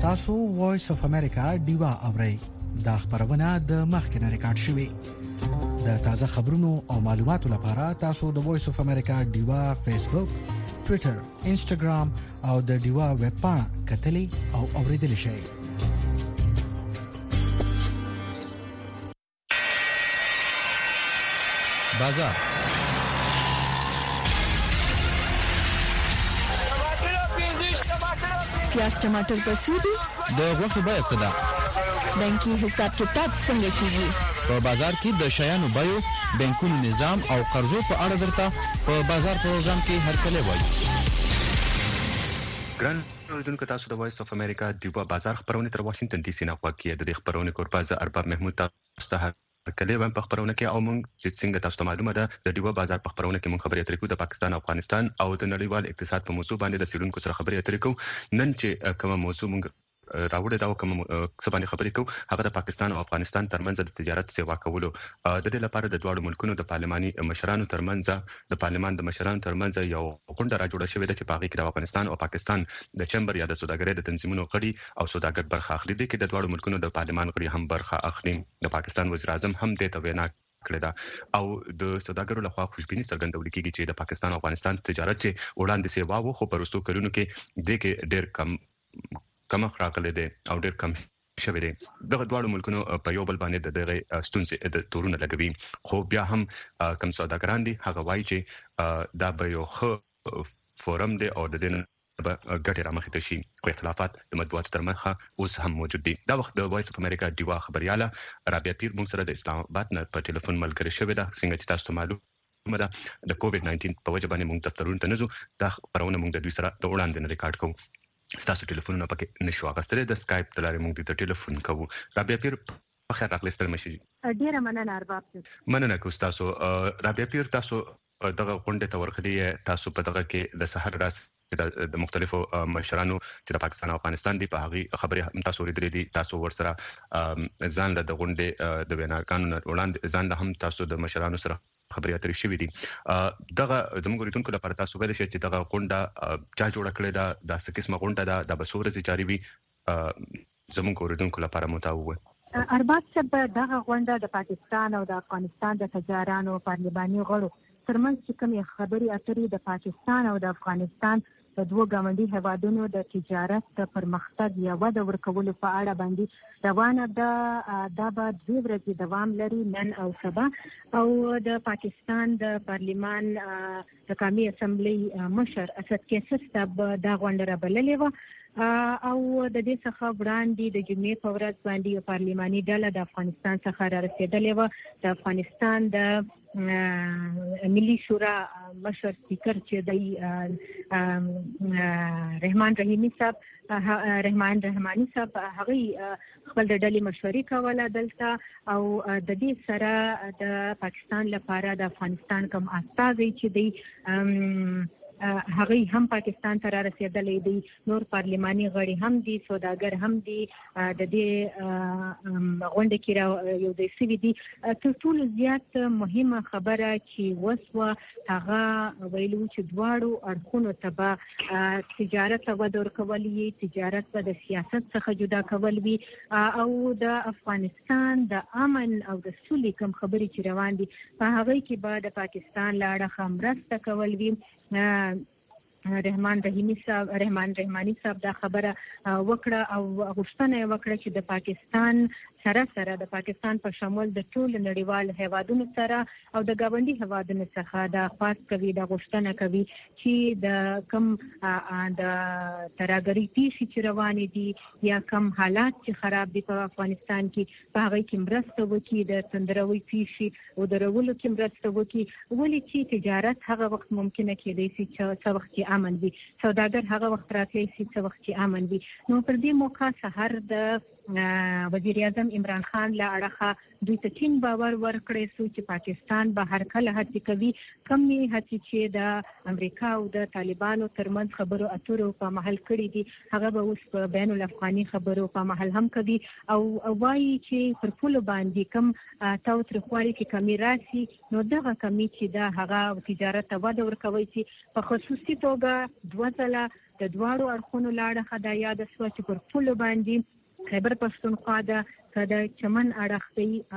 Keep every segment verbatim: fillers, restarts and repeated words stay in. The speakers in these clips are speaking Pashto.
تاسو وایس اف امریکا دیوا اورئ دا خبرونه د مخکنه ریکارډ شوې د تازه خبرونو او معلوماتو لپاره تاسو د وایس اف امریکا دیوا فیسبوک ټوئیټر انسټاګرام او د دیوا ویب پاڼه کتلی او اوریدلی شئ بازار پیاز ټماټر په سودی د غوښې بیه څه ده؟ بانکي حساب کتاب څنګه کیږي؟ په بازار کې د شیانو بیو، بانکونو نظام او قرضو په اړه درته په بازار پروګرام کې هرکلی وایي. ګران اوریدونکو، تاسو د وایس اف امریکا دیوا بازار خبرونه تر واشنگټن ډي سي نه غواړئ. د دې خبرونه کوربازه ارباب محمود تاسو ته کله هم په خبرونه کې او موږ چې څنګه تاسو ته معلومه ده د دیوا بازار په خبرونه کې موږ خبرې اترې کوو د پاکستان او افغانستان او د نړیوال اقتصاد په موضوع باندې د سیلونکو سره خبرې اترې کوو. نن چې کومه موضوع موږ راوړې دا کوم څه باندې خبرې کوو هغه د پاکستان او افغانستان ترمنځ د تجارت سیوا کولو د دې لپاره د دوه ملکونو د پارلماني مشرانو ترمنځ د پارلمان د مشرانو ترمنځ یو غونډه را جوړه شوې ده چې په هغه کې د افغانستان او پاکستان د چمبر یا د سوداګرۍ د تنظیمونو غړي او سوداګر برخه اخلي. د کې د دوه ملکونو د پارلمان غړي هم برخه اخلي. د پاکستان وزیر اعظم هم د توینا کړی دا او د سوداګرو لخوا خوشبیني څرګندول کیږي چې د پاکستان او افغانستان تجارت چې وړاندې سیوا وو خو پرستو کلونو کې د کې ډېر کم کم راغلي دي او ډېر کم شوی دی. دغه دوه ملکونو په یو بل باندې دغه ستونزې د تورونه لګوي خو بیا هم کم سوداګران دي هغه وایي چې دا به یو ښه فورم دی او د دې ګټه رامخې ته شي خو اختلافات د مطبوعاتو ترمنځ اوس هم موجود دي. دا وخت د وایس اف امریکا دیوا خبرياله رابعه پیر موږ سره د اسلام آباد نه په ټلیفون ملګری شوې ده. څنګه چې تاسو معلومه ده د کووډ ناینټین په وجه باندې موږ دفترونو ته نه ځو. دا خبرونه موږ د دوی سره د وړاندې نه ریکارډ کوو. تاسو ټلیفونونه پکې نشو اغستلې د سکایپ د لارې موږ د ټلیفون کوو. رابعه پیر په خیر راغلی ستل مشي. ډیره مننه ارباب. مننه کوم تاسو. رابعه پیر تاسو دغه غونډه ته ورغلي تاسو په دغه کې د سحر راس د مختلفو مشرانو چې د پاکستان او افغانستان دی په هغه خبرې هم تاسو ورېدلې دي. تاسو ورسره ځان له د غونډې د ویناګانو وړاندې ځان له هم تاسو د مشرانو سره خبرې اترې شوې دي. دغه زموږ ورېدونکو لپاره تاسو ویل شئ چې دغه غونډه چا جوړه کړې ده د څه قسمه غونډه ده د بسورز جاری وي زموږ ورېدونکو لپاره متاوه. ارباب صاحب دغه غونډه د پاکستان او د افغانستان د تجارانو پارلماني غړو ترمنځ چې کومې خبرې اترې د پاکستان او د افغانستان د دوه ګاونډي هیوادونو د تجارت د پرمختګ یا وده ورکولو په اړه باندې روانه ده. دا به دوه ورځې دوام لري نن او سبا او د پاکستان د پارلمان د قومي اسمبلی مشر اسد کیسس صاحب دا غونډه رابللې و او د دې څخه وړاندې د جمعې په ورځ باندې یو پارلماني ډله د افغانستان څخه را رسېدلې و. د افغانستان د ملي شورا مشر سپیکر چې د رحمان رحیمی صاحب رحمان رحمانی صاحب هغه خپل د ډلې مشورې کوله دلته او د دې سره د پاکستان لپاره د افغانستان کوم استازي چې دی هغه هم پاکستان ته را رسیدلې دي. نور پارلماني غړي هم دي، سوداګر هم دي. د دې غونډه کې یو د سوي دي تر ټولو زیات مهمه خبره چې وسوه هغه ویلو چې دواړو اړخونو ته به تجارت وده ورکول وي، تجارت به د سیاست څخه جدا کول وي او د افغانستان د امن او د سولې کوم خبرې چې روان دي په هغه کې به د پاکستان له اړخه مرسته کول وي. رحمان رحیمی صاحب رحمان رحمانی صاحب دا خبره وکړه او غوښتنه وکړه چې د پاکستان سره سره د پاکستان په شمول د ټول نړیوال هیوادونو سره او د ګاونډي هیوادونو څخه د خاص کوي د غوښتنه کوي چې د کم د ترهګرۍ پیښې چې روانې دي یا کم حالات چې خراب دي په افغانستان کې په هغه کې مرسته وکړي، د تندروي پیښې او درولو کې مرسته وکړي. ولې چې تجارت هغه وخت ممکنه کېدای شي چې څو وخت امن وي، سوداګر هغه وخت راتلی شي څو وخت امن وي. نو پر دې موقع سحر د وزیر اعظم عمران خان له اړخه دوی ته ټینګ باور ورکړی سو چې پاکستان به هر کله هڅه کوي کمې هڅې چې د امریکا او د طالبانو ترمنځ خبرو اترو په محل کړي دي هغه به اوس په بین الافغاني خبرو په محل هم کوي او وایي چې پر پولو باندې کم تاو ترخوالي کې کمی راسي نو دغه کمی چې دا هغه تجارت ته وده ورکوي چې په خصوصي توګه دوه ځله د دواړو اړخونو له اړخه دا یاد شوه چې پر پولو باندې خیبر پښتونخوا ده که د چمن اړخ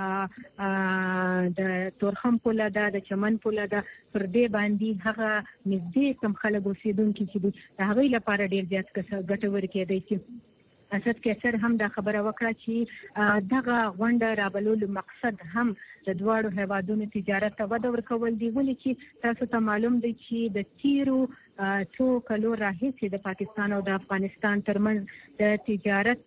دی د تورخم پوله ده د چمن پوله ده پر دې باندې هغه نږدې کم خلک اوسېدونکي چې دي د هغوی لپاره ډېر زیات ګټور کېدی شي. اسد کیسر هم دا خبره وکړه چې دغه غونډه رابلولو مقصد هم د دواړو هیوادونو تجارت ته وده ورکول دي ولې چې تاسو ته معلوم دی چې د تیرو څو کلو راهیسې د پاکستان او د افغانستان ترمنځ د تجارت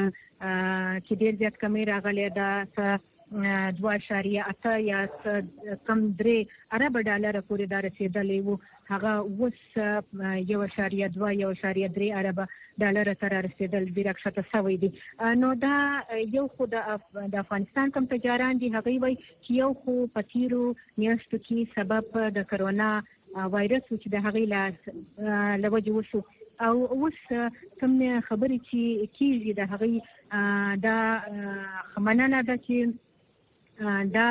کې ډېر زیات کمی راغلی ده دوه اعشاریه اته یا کم درې ارب ډالر پورې دا رسېدلی وو هغه اوس یو اعشاریه دوه یو اعشاریه درې ارب ډالر ته رسېدل ډېر راکښته شوی دي. نو دا یو خو د افغانستان کوم تجاران دي هغوی وایي چې یو خو په تیرو میاشتو کې سبب د کرونا وایرس چې د هغې له وجې وشو او اوس کوم خبرې چې کېږي د هغې دا مننه ده چې دا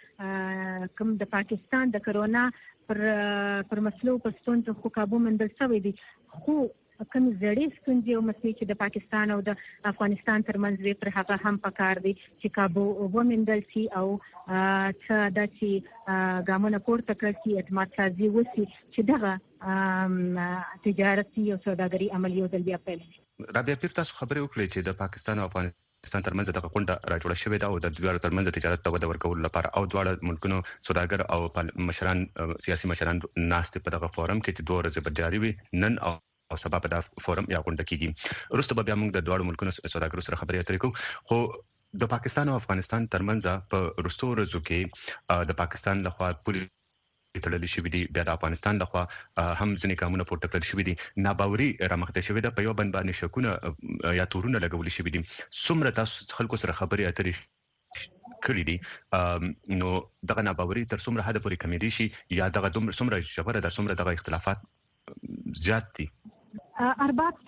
کوم د پاکستان د کرونا پر پر مسلو په ستونزو خو کابو موندل شوی دی خو کوم زړې ستونزې او مسلې چې د پاکستان او د افغانستان ترمنځ وي پر هغه هم پکار دي چې کابو وموندل شي او څه داسې ګامونه پورته کړل شي اعتماد سازي وشي چې دغه تجارتي او سوداګري عمل یو ځل بیا پیل شي. رابعه پیر تاسو خبرې وکړې چې د پاکستان او افغانستان پاکستان ترمنځ دغه غونډه راجوړه شوې ده او د دواړو ترمنځ تجارت ته وده ورکولو لپاره او دواړو ملکونو سوداګر او مشران سیاسي مشران ناست په دغه فورم کې چې دوه ورځې به جاري وي نن او او سبا په دا فورم یا غونډه کېږي. وروسته به بیا موږ د دواړو ملکونو سوداګرو سره خبرې اترې کوو خو د پاکستان او افغانستان ترمنځ په وروستو ورځو کې د پاکستان لخوا پولي تړلې شوې دي بیا د افغانستان لخوا هم ځینې ګامونه پورته کړل شوي دي ناباوري رامخته شوې ده په یو بند باندې شکونه یا تورونه لګول شوي دي. څومره تاسو خلکو سره خبرې اترې کړې دي نو دغه ناباوري تر څومره حد پورې کمېدی شي یا دغه څومره ژوره ده څومره دغه اختلافات زیات دي؟ ارباب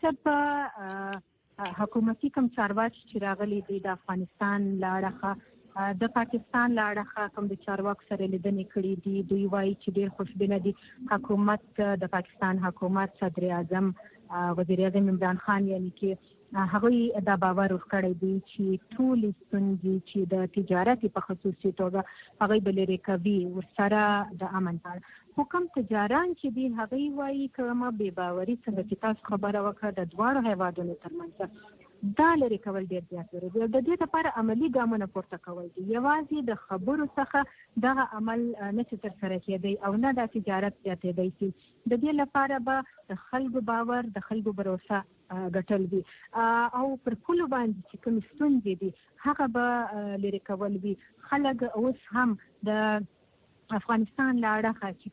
صاحب حکومتي کوم چارواکي چې راغلي دي د افغانستان له اړخه د پاکستان له اړخه کوم د چارواکو سره لیدنې کړې دي دوی وایي چې ډېر خوشبینه دي حکومت د پاکستان حکومت صدر اعظم وزیر اعظم عمران خان یعنی کې هغوی دا باور ورکړی دی چې ټولې ستونزې چې د تجارت په خصوصي توګه هغوی به لرې کوي ورسره د امن په اړه خو کوم تجاران چې دي هغوی وایي کومه بې باوري څنګه چې تاسو خبره وکړه د دواړو هیوادونو ترمنځ دا لرې کول ډېر زیات ضروري دی. د دې لپاره عملي ګامونه پورته کول دي یوازې د خبرو څخه دغه عمل نه چې ترسره کېدی او نه دا تجارت زیاتېدی شي. د دې لپاره به د خلکو باور د خلکو بروسه ګټل وي او پر پولو باندې چې کوم ستونزې دي هغه به لرې کول وي. خلک اوس هم د افغانستان له اړخه چې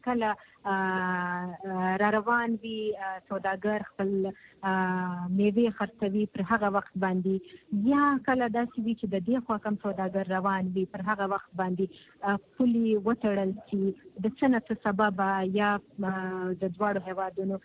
کله را روان وي سوداګر خپل میوې خرڅوي پر هغه وخت باندې یا کله داسې وي چې د دې خوا کوم سوداګر روان وي پر هغه وخت باندې پولې وتړل شي د څه نه څه سببه یا د دواړو هیوادونو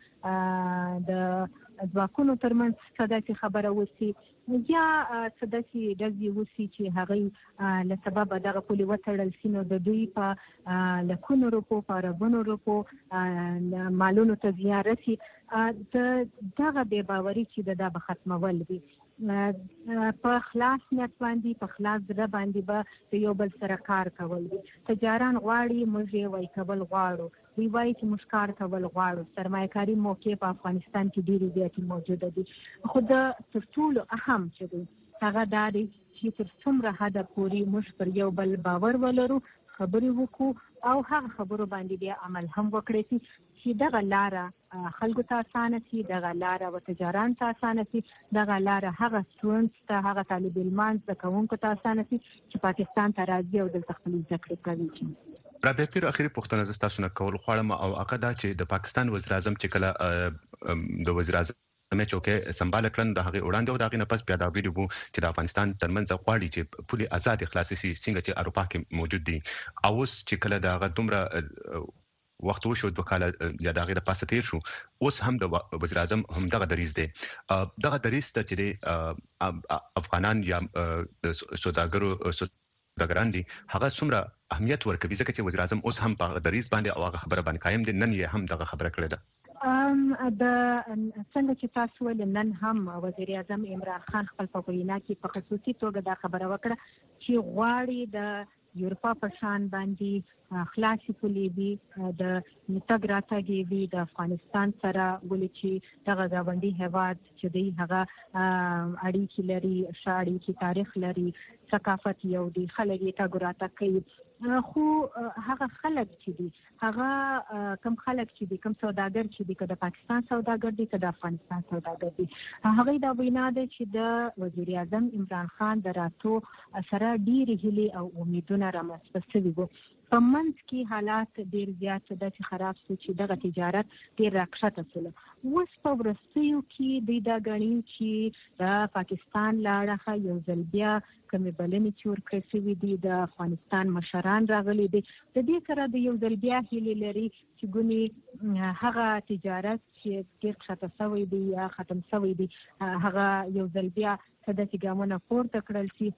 د ځواکونو ترمنځ څه داسې خبره وشي یا څه داسې ډزې وشي چې هغوی له سببه دغه پولې وتړل شي نو د دوی په لکونو روپو په اربونو روپو مالونو ته زیان رسي. د دغه بې باوري چې د دا به ختمول وي په خلاص نیت باندې په خلاص زړه باندې به د یو بل سره کار کول وي. تجاران غواړي موږ یې وایي کول غواړو دوی وایي چې موږ کار کول غواړو سرمایه کاري موقع په افغانستان کې ډېرې زیاتې موجوده دي خو د تر ټولو اهم چې دی هغه دا دی چې تر څومره حده پورې موږ پر یو بل باور ولرو خبرې وکړو او هغه خبرو باندې بیا عمل هم وکړی شي چې دغه لاره خلکو ته اسانه شي دغه لاره و تجاران ته اسانه شي دغه لاره هغه سټوډنټس ته هغه طالب علمان زده کوونکو ته اسانه شي چې پاکستان ته راځي او دلته خپلې زده کړې کوي. رابعه پیر اخیری پوښتنه زه تاسو نه کول غواړم او هغه دا چې د پاکستان وزیر اعظم چې کله د وزیر اعظم مې چوکې سمبال کړن د هغه وړاندې او د هغه نفس پیدا ویډیو وو چې د افغانستان ترمنځ غواړي چې پولي آزاد اخلاصي سي څنګه چې اروپا کې موجود دي او اوس چې کله د هغه دومره وخت وشو د وکاله یا د غیر پاسه تیر شو اوس هم د وزیر اعظم هم دغه دریز دی دغه دریز ته چې افغانان یا سوداګرو سوداګران دي هغه څومره اهمیت ورکوي ځکه چې وزیر اعظم اوس هم په دریز باندې او هغه خبره باندې قائم دي نن یې هم دغه خبره کړې ده ام د څنګه چې تاسو ول نن هم وزیر اعظم عمران خان خپل په وینا کې په خصوصي توګه دا خبره وکړه چې غواړي د یورپا په شان باندې خلاصي پولي وي د تګ راتګ وي د افغانستان سره ولې چې دغه غونډي هواد چې دی هغه اړیکې لري شاړي چې تاریخ لري ثقافت یو دی خلک یې تګ راتګ کوي خو هغه خلک چې دي هغه کم خلک چې دي کم سوداګر چې دي که د پاکستان سوداګر دي که د افغانستان سوداګر دي هغه دا وینا ده چې د وزیر اعظم عمران خان د راتو سره ډېرې هیلې او امیدونه رامنځته شوي وو په منځ کې حالات ډېر زیات داسې خراب شو چې دغه تجارت ډېر راکښته شول اوس په وروستیو کې دوی دا ګڼي چې د پاکستان له اړخه یو ځل بیا کومې بلنې چې ورکړې شوي دي د افغانستان مشران راغلي دي د دې سره د یو ځل بیا هیلې لري چې ګونې هغه تجارت چې ډېر کښته شوی دی یا ختم شوی دی هغه یو ځل بیا څه داسې ګامونه پورته کړل شي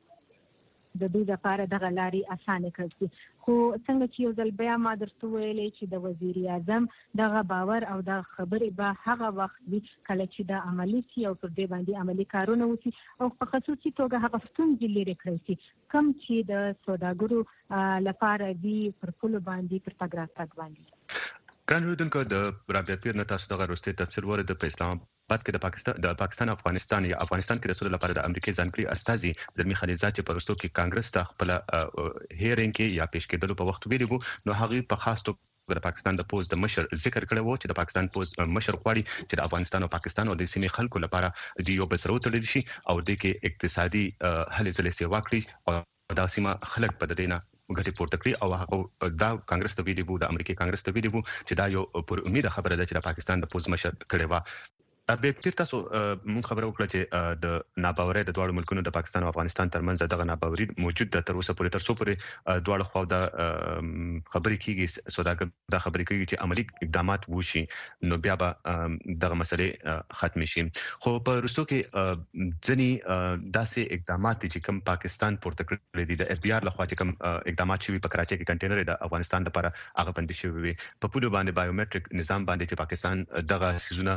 د دوی لپاره دغه لارې اسانه کړي خو څنګه چې یو ځل بیا ما درته ویلې چې د وزیر اعظم دغه باور او د خبرې به هغه وخت وي کله چې د عملي سي او پر دې باندې عملي کارونه وشي او په خصوصي توګه هغه ستونزې لرې کړی شي کوم چې د سوداګرو لپاره وي پر پولو باندې پر تګ راتګ باندې ګران اوریدونکو د رابعه پیر نه تاسو دغه وروستي تفسیر ورته په اسلام بعد کې د پاکستان د پاکستان افغانستان یا افغانستان کې د سولې لپاره د امریکای ځانګړي استازي زلمی خلیزات چې پرستو کې کانګرس ته خپل هیرینګ کې یا پیش کېدلو په وخت ویلو نو هغه په خاص توګه د پاکستان د پوز د مشر ذکر کړی وو چې د پاکستان پوز مشر غواړي چې د افغانستان او پاکستان او د سیمې خلکو لپاره د یو بل سره وتړل شي او د کې اقتصادي هلې ځلې سیوا کړي او د سیمه خلک په دینه غټي پورته کړی او هغه دا کانګرس ته ویلي وو د امریکای کانګرس ته ویلي وو چې دا یو پر امید خبره ده چې د پاکستان د پوز مشر کړي و به پیر تاسو مون خبره وکړه چې د ناباورۍ د دوه ملکونو د پاکستان او افغانستان ترمنځ دغه ناباوري موجود ده تر اوسه پورې تر څو پورې دوه خو د خبرې کیږي سوداګر دا خبرې کوي چې عملی اقدامات وشي نو بیا به دغه مسلې ختم شي خو په وروستو کې ځنی داسې اقدامات چې کوم پاکستان پورته کړی دي د اف بي ار لخوا چې کوم اقدامات شوي په کراچۍ کې کنټینر د افغانستان لپاره هغه بند شوی وي په پولو باندې بایومټریک نظام باندې چې پاکستان دغه سيزونه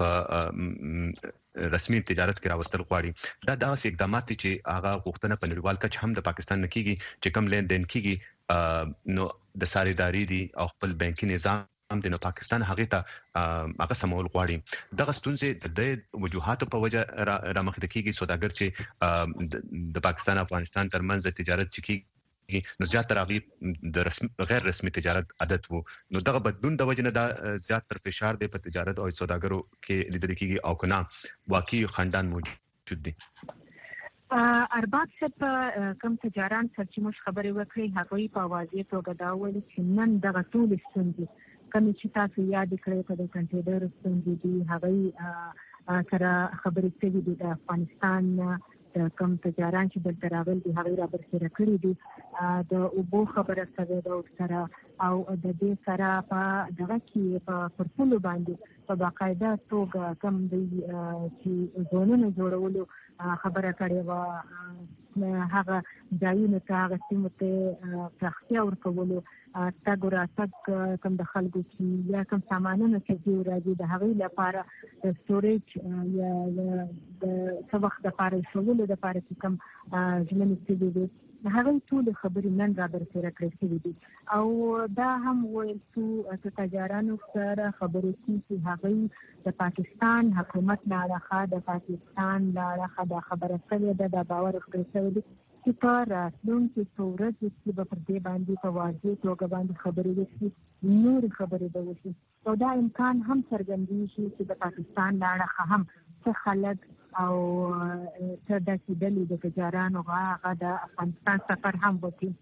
په رسمي تجارت کې راوستل غواړي دا داسې اقدامات چې هغه غوښتنه په نړیوال کچ هم د پاکستان نه کیږي چې کوم لین دین کیږي نو د ساریداری دي او خپل بانکي نظام هم د پاکستان هغه ته هغه سمول غواړي دغه ستونزې د وجوهاتو په وجه را مخ کېږي سوداګر چې د پاکستان افغانستان ترمنځ تجارت چې نو زیات راغي د رسمي غیر رسمي تجارت عادت وو نو دغه بدلون د وجنه دا زیات تر فشار دی په تجارت او سوداګرو کې لیدل کېږي او کنا واقعي خاندان موجود دي ارباب څخه کوم تجاران چې موږ خبرې وکړې هغه په واضح توګه دا وایي چې نن دغه ټول ستونزې کوم چې تاسو یاد کړئ په کنټینر ستونزې دي هغه سره خبرې کوي د افغانستان د کوم تجاران چې دلته راغلي دي هغه را برسېره کړي دي د اوبو خبره سره د سره او د دې سره په دغه کې په پرپولو باندې په باقاعده توګه کوم دی چې زونونه جوړولو خبره کړې وه هغه ځایونه ته هغه سیمو ته پراختیا ورکولو تګ راتګ کوم د خلکو چې یا کوم سامانونه چې دي راځي د هغې لپاره د سټوریج یا د څه وخت دپاره ایښولو دپاره چې کوم ژمنې شوي دي هغه ټول خبرې نن را برسېره کړې شوي دي او دا هم ویل شو چې تجارانو سره خبرې کېږي چې هغوی د پاکستان حکومت له اړخه د پاکستان له اړخه دا خبره شوې ده دا باور ورکړی شوی دی چې په راتلونکي څو ورځو کې به پر دې باندې په واضح توګه باندې خبرې وشي نورې خبرې به وشي او دا امکان هم څرګندېږي چې د پاکستان له اړخه هم څه خلک او څه داسې ډلې د تجارانو هغه د افغانستان سفر هم وکړي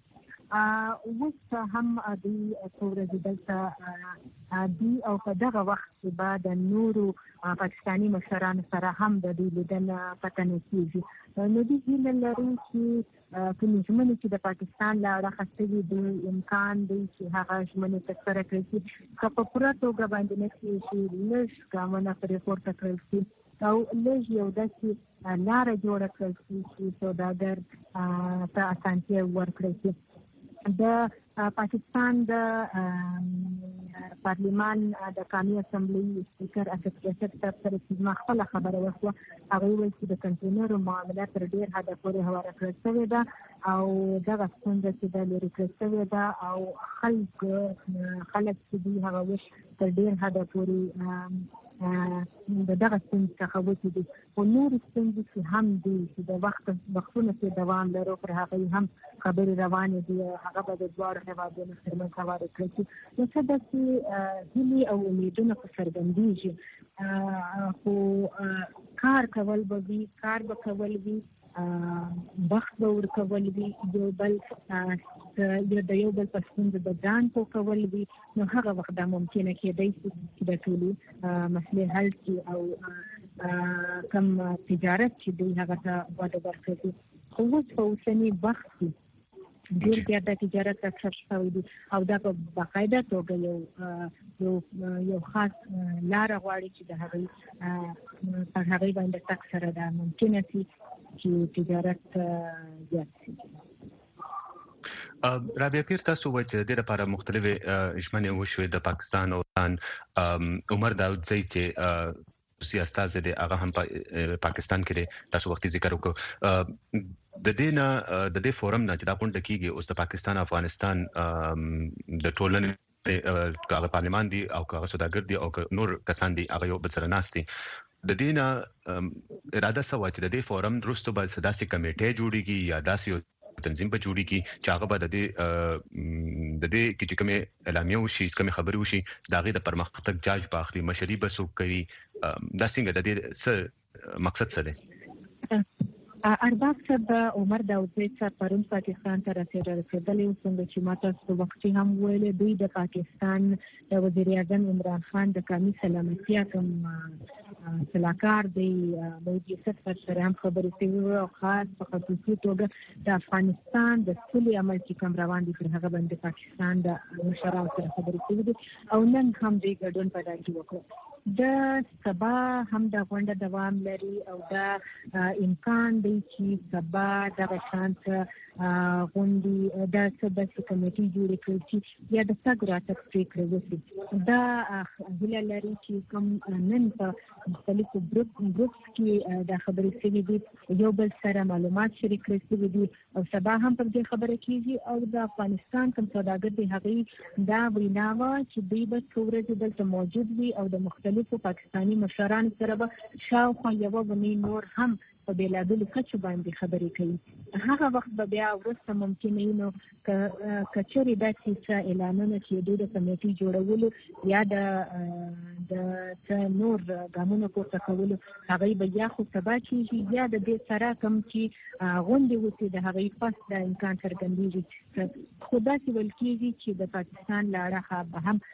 اوس هم د تورز دلته دی او په دغه وخت کې بعد نورو پاکستاني مشرانو سره هم د دې لیدنه پټنه کیږي نو د هیله لري چې کوم ژمنې چې د پاکستان له اړخه ستوي د امکان دی چې هغه ژمنې تکرار کړي چې په پوره توګه باندې نه کیږي لږ ګامونه پرې پورته کړل شي او لږ یو داسې لاره جوړه کړل شي چې سوداګر ته اسانتیا ورکړي شي د پاکستان د پارلیمان د قومي اسمبلی سپیکر اسد اسد سره چې ما خپل خبره وکړه هغه ویل چې د کنټینر معاملات تر ډیر حد پورې هواره کړل شوې ده او دغه څنګه چې د لري کړل شوې ده او خلک خلک چې دی هغه وش تر ډیر حد پورې د دغه څنګه څخه وتی دي او نور څنګه چې هم دي چې د وخت وختونو کې دوام لري پر هغه هم خبري روانه دي هغه به د دوار هوادونو ترمنځ هواره کړي نو څه د چې هلي او امیدونه په څرګندېږي خو کار کول به وي کار به کول وي وخت به ورکول وي یو بل یا د یو بل پسند د ځان په کول وي نو هغه وخت دا ممکنه کېدای شي چې د ټولو مسلې حل شي او کم تجارت چې دی هغه ته وده ورکړي خو اوس په اوسني وخت کې ډېر زیات د تجارت اکثر شوی دي او دا په باقاعده توګه یو یو یو خاص لاره غواړي چې د هغې پر هغې باندې تک سره دا ممکنه شي چې تجارت زیات شي رابعه پیر تاسو وایي چې د لپاره مختلفه ژمنې وشوې د پاکستان او ایران عمر داودزی چې سیاست د هغه هم پاکستان کې تاسو وخت ذکر وکړو د دې نه د دې فورم نه چې دا غونډه کیږي اوس د پاکستان افغانستان د ټولنې هغه پارلمان دی او هغه سوداګر دي او نور کسان دي هغه یو بل سره ناست دي د دې نه اراده سوا چې د دې فورم وروسته به داسې کمیټه جوړیږي یا داسې تنظیم به جوړیږي چې هغه به د دې د دې کې چې کومه اعلامیه وشي کومه خبري وشي دا غي د پرمختګ جاج باخلي مشري به سوق کوي دا څنګه د دې څه مقصد څه دی ارباب صاحب عمر داودزی صاحب پرون پاکستان ته رسیدلی څنګه چې ماته په وخت کې هم ویل دوی د پاکستان د وزیر اعظم عمران خان د قومي سلامتیا کوم سلاکار دی مودي یوسف سره هم خبرې کوي او خاص په خصوصي توګه د افغانستان د سولې عمل چې کوم روان دي پر هغه باندې پاکستان د مشرانو سره خبرې کوي او نن هم دوی ګډون په دای کې وکړو د سبا هم د غونډه دوام لري او دا امکان دی چې سبا د شانت غونډې د سبا کمیټې جوړې کړي چې یا د سګراته پریکړه وکړي دا هله لري چې کوم نن په مختلفو ګروپ ګروپس کې د خبرې سوي دي یو بل سره معلومات شریک کړي سوي دي او سبا هم په دې خبره کېږي او د افغانستان کوم سوداګر دی هغه دا ویناوه چې دوی به څورې دلته موجود وي او د مختلفو پاکستاني مشران سره به شاوخوا یو بني نور هم په بلادل کچ باندې خبرې کوي هغه وخت به بیا ورسته ممکن نو کچوري داسې څه اعلانونه چې دوی د کمیټې جوړولو یا د د نور ګامونو پورته کولو هغه به یا خو سبا کېږي یا د دې سره کوم چې غونډې وشي د هغې پس د امکان څرګندېږي خو داسې ویل کېږي چې د پاکستان له اړخه به هم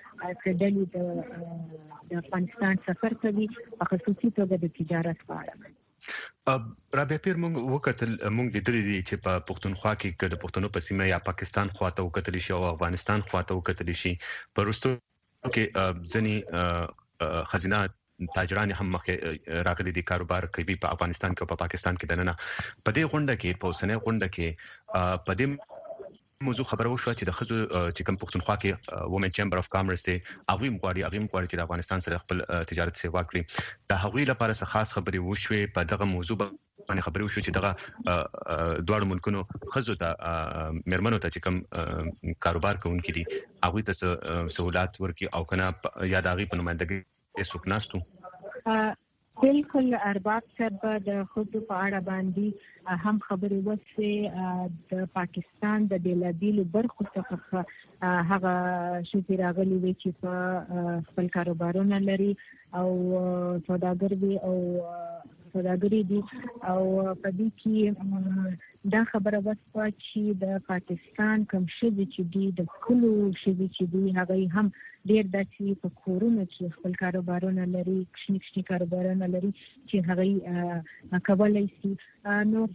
ډلې د افغانستان سفر کوي په خصوصي توګه د تجارت په اړه رابعه پیر مونږ وکتل مونږ لیدلې دي چې په پښتونخوا کې د پښتنو په سیمه یا پاکستان خواته وکتل شي او افغانستان خواته وکتل شي پرستو کې ځنی خزینه تاجران هم مخه راغلي دي کاروبار کوي په افغانستان کې او په پاکستان کې دننه په دې غونډه کې په اوسنۍ غونډه کې په دې موضوع خبره وشو چې د خزو چې کوم پښتونخوا کې وومن چیمبر اف کامرس دی هغه مغواړي هغه مغواړي چې د افغانستان سره خپل تجارت سیوا کړي دا هغوی لپاره څه خاص خبرې وشوي په دغه موضوع باندې خبرې وشو چې دغه دوه ملکونو خزو ته مرمنو ته چې کوم کاروبار کوونکي دي هغه ته سہولات ورکړي او کنه یا د هغه په نمائندګۍ څوک ناستو بالکل ارباب صاحب د خود په اړه باندې هم خبرې وشوې د پاکستان د بیلابیلو برخو څخه هغه شوې راغلي وي چې په خپل کاروبارونه لري او سوداګر وي او سوداګري دي او په دې کې دا خبره وسوه چې د پاکستان کوم شذ چې دی د کلو شذ چې دی هغه هم ډیر داسې په کورونو کې خپل کاروبارونه لري کښنی کښنی کاروبارونه لري چې هغه کولای شي. نو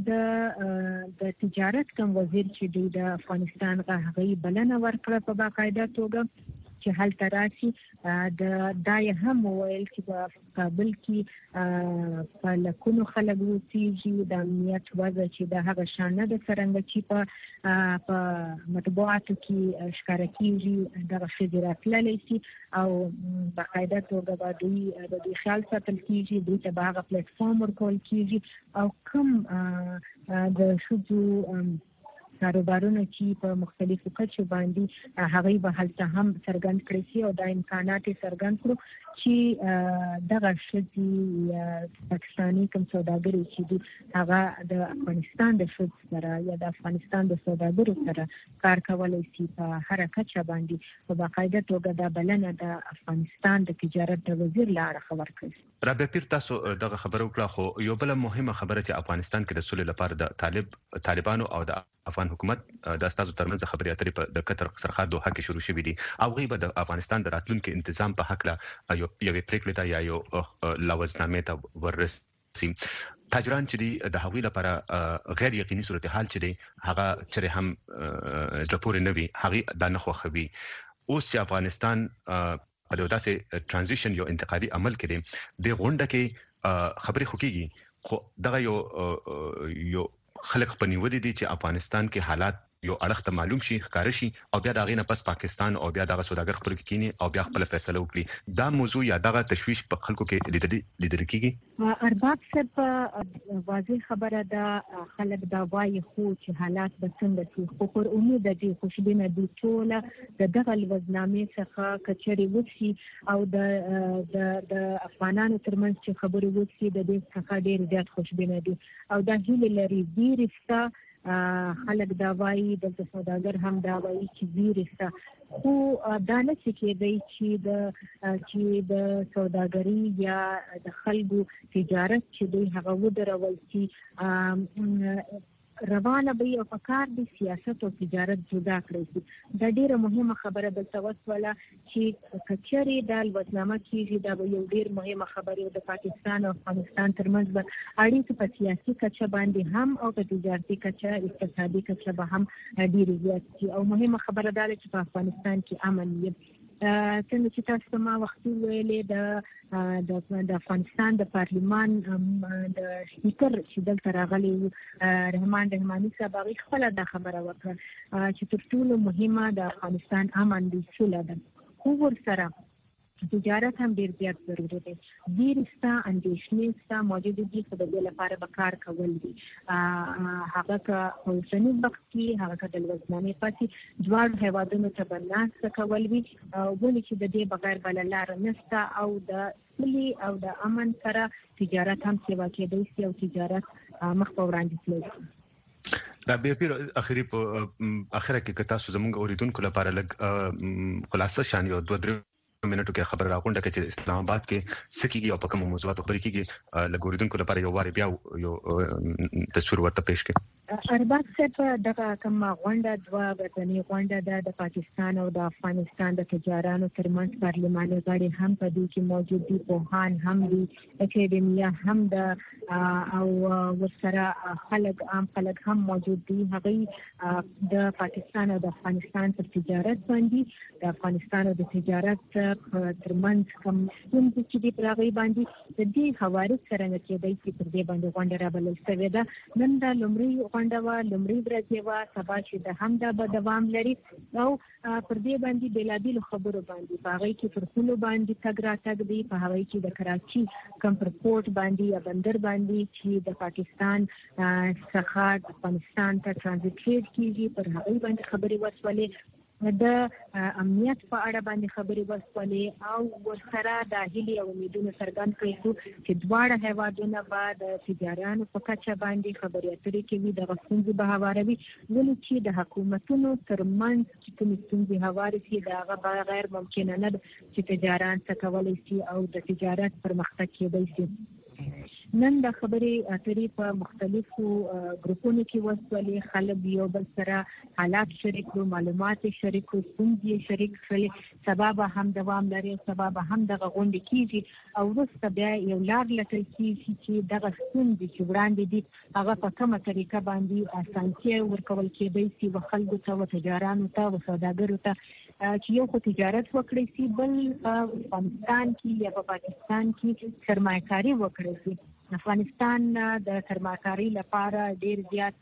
د د تجارت کوم وزیر چې دی د افغانستان هغه بلنه ورکړه په باقاعده توګه چې حل تراسي د دای هم ویل چې په کابل کې په لکونو خلک اوسېږي د امنیت وضع چې د هغه شان نه د څرنګه چې په په مطبوعاتو کې ښکاره کېږي دغه ښځې راتللی شي او باقاعده توګه به دوی د دوی خیال ساتل کېږي دوی ته به هغه پلیټفارم ورکول کېږي او کوم د ښځو کاروبارونه چې په مختلفو کچو باندې هغه به هلته هم څرګند کړی شي او د امکانات څرګند کړو چې دغه ښځې پاکستاني کوم سوداګري چې دي هغه د افغانستان د ښځو سره یا د افغانستان د سوداګرو سره کار کولی شي په هره کچه باندې په باقاعده توګه دا بلنه د افغانستان د تجارت د وزیر له اړخه ورکړي. رابعه پیر تاسو دغه خبره وکړه خو یو بل مهمه خبره چې افغانستان کې د سولې لپاره د طالب طالبانو او د افغان حکومت د استازو ترمنځ خبرې اترې په د قطر سرحد دوحه کې شروع شوې دي او غیبه د افغانستان د راتلونکو تنظیم په حق لا یو یو پریکړه ته یا یو لوازنامه ته ورسي. تاجران چې دی د هغوی لپاره غیر یقیني صورتحال چې دی هغه چې هم د پورې نوي هغه د نه خوخوي. اوس چې افغانستان په یو داسې ترانزیشن یو انتقالي عمل کړي د غونډه کې خبرې خوکيږي خو دغه یو یو خلک په نیولې دي چې افغانستان کې حالات یو اړخ ته معلوم شي ښکار شي او بیا دغه نه پس پاکستان او بیا دغه سوداګر خپل کې کینی او بیا خپل فیصله وکړي. دا موضوع یا دغه تشویش په خلکو کې لیدل لیدل کیږي. ارباب صاحب واضح خبره ده خلک دا وایي خو چې حالات به څنګه شي خو پر امید دي خوشبینه دي ټول د دغه وزنامې څخه کچري وشي او د د د افغانانو ترمنځ چې خبرې وشي د دې څخه ډیر زیات خوشبینه دي او دا هیله لري ویرسته خلک دا وایي د سوداګر هم دا وایي چې ویرسته خو دا نه چې کېدی چې د چې د سوداګري یا د خلکو تجارت چې دوی هغه ودرول شي روانه به او پکار دي سیاست او تجارت جدا کړی شي. دا ډیره مهمه خبره ده توسوله چې کچري د وزنامه کېږي دا یو ډیر مهمه خبره ده. پاکستان او افغانستان ترمنځ به اړیکې په سیاسي کچه باندې هم او په تجارتي کچه اقتصادي کچه به هم ډیره زیات شي او مهمه خبره ده چې په افغانستان کې امن وي. څنګه چې تاسو ما وخت ویلې د د افغانستان د پارلمان د سپیکر چې دلته راغلی رحمان رحماني صاحب هغه خپل د خبره وکړه چې تر ټولو مهمه د افغانستان امن دي سوله ده خو ورسره تجارت هم ډیر زیات ضروري دی. ویرسته اندېښنې ستا موجود دي خو د دې لپاره به کار کول دي هغه که په اوسني وخت کې هغه که د وزنامې پاتې دواړو هیوادونو ته به ناسته کول وي ولې چې د دې بغیر بله لاره نشته او د سولې او د امن سره تجارت هم سیوا کېدی شي او تجارت مخ په وړاندې تللی شي. رابعه پیر اخري په اخره کې تاسو زموږ اوریدونکو لپاره لږ خلاصه شان یو دوه درې منټو کې خبر راغونډه کې چې اسلام آباد کې سکیږي او په کوم موضوعاتو خبرې کیږي لګوریدونکو لپاره یو واری بیا یو تصویر ورته پېښ کړي. ارباب صاحب دغه کوم غونډه دوه غټنی غونډه ده د پاکستان او د افغانستان د تجارانو ترمنځ پارلماني غړي هم په دې کې موجود دي پوهان هم دي اکیډمیا هم ده او ورسره خلک عام خلک هم موجود دي. هغه د پاکستان او د افغانستان پر تجارت باندې د افغانستان او د تجارت ترمنځ کوم ستونزې چې دي پر هغې باندې د دې حوارث څرنګه کېدی چې پر دې باندې غونډه رابلل شوې ده. نن دا لومړۍ غونډه وه لومړۍ ورځ وه سبا چې د هم دا به دوام لري او پر دې باندې بېلابېلو خبرو باندې په هغې کې پر پولو باندې تګ راتګ دی په هغې کې د کراچي کوم پر پورټ باندې یا بندر باندې چې د پاکستان څخه افغانستان ته ټرانزیټ کېږي پر هغې باندې خبرې وشولې د امنیت په اړه باندې خبرې وشولې او ورسره د هیلې او امیدونو څرګند کړی شو چې دواړه هیوادونه به د تجارانو په کچه باندې خبرې اترې کوي دغه ستونزې به هواروي ولې چې د حکومتونو ترمنځ چې کومې ستونزې هوارې شي د هغه به غیر ممکنه نه ده چې تجاران څه کولی شي او د تجارت پرمختګ کېدی شي. نن د خبرې اترې په مختلفو ګروپونو کې وسولې، خلک یو بل سره حالات شریک کړو، معلومات شریک کړو، ستونزې شریک کړلې، سبا به هم دوام لري، سبا به هم دغه غونډې کیږي او وروسته بیا یو لار لټل کیږي چې دغه ستونزې چې وړاندې دي هغه په کومه طریقه باندې اسانتیا ورکول کېدای شي و خلکو ته و تجارانو ته و سوداګرو ته چې یو خو تجارت وکړي شي، بل په افغانستان کې یا په پاکستان کې سرمایه‌کاري وکړي شي. افغانستان د سرمایه‌کاري لپاره ډیر زیات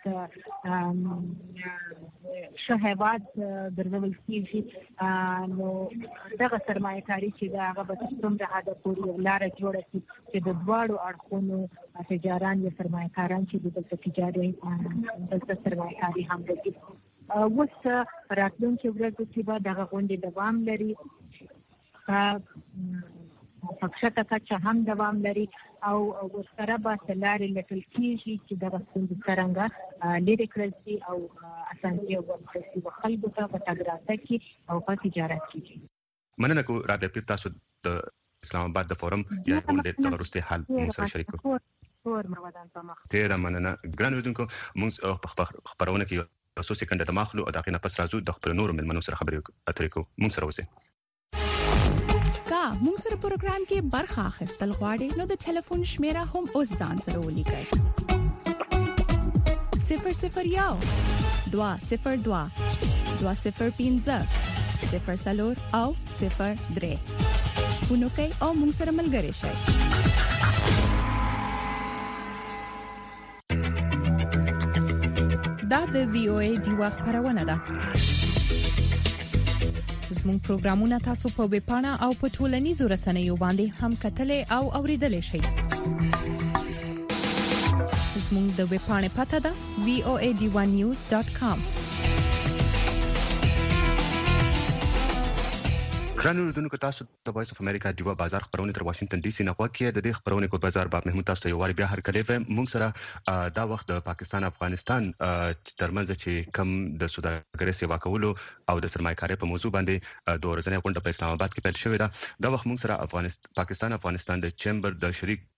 ښه هیواد ګرځول کېږي، نو دغه سرمایه‌کاري چې د هغه به تر څومره حده پورې یو لاره جوړه شي چې د دواړو اړخونو تجاران یا سرمایه‌کاران چې دلته تجاري دلته سرمایه‌کاري هم کوي. اوس راتلونکي ورځو کې به دغه غونډې دوام لري، په کښته کچه هم دوام لري او ورسره به لارې لټل کېږي چې دغه ستونزې څرنګه لرې کړل شي او اسانتیا ورکړل شي په خلکو ته په تګ راتګ کې او په تجارت کې. مننه کوم رابعه پیر، تاسو د اسلام آباد د فورم یا غونډې د وروستي حال موږ سره شریک کړو. ټول مودان په مخ ډېره مننه ګران اوریدونکو، موږ په خبرونه کې څو سکند د ماخلو او دغه نه پس راځو د خپل نورو ملمنو سره خبرې اترې کوو. موږ سره اوسئ. کا موږ سره پروګرام کې برخه اخیستل غواړئ نو د ټلیفون شمیره هم اوس ځان سره ولیکئ: صفر صفر یو دوا صفر دوا دوا صفر پنځه صفر څلور او صفر درې فونو کوئ او موږ سره ملګري شئ. دا د وی او ای ډیوا خبرونه ده. زموږ پروګرامونه تاسو په ویب پاڼه او په ټولنیزو رسنیو باندې هم کتلې او اوریدلې شئ. زموږ د ویب پاڼې پته ده وی او ای ډی ون نیوز ډاټ کام. ګران اوریدونکو، تاسو د وایس اف امریکا دیوا بازار خبرونه تر واشنگټن ډي سي نه غواکې د دې خبرونه کو بازار باب محمود تاسو یو واری بیا هر کله به موږ سره دا وخت د پاکستان افغانستان ترمنځ چې کم د سوداګرۍ سیوا کولو او د سرمایه‌کارۍ په موضوع باندې د ورځنۍ غونډه په اسلام آباد کې پیل شوې ده. دا وخت موږ سره افغانستان پاکستان افغانستان د چیمبر د شریک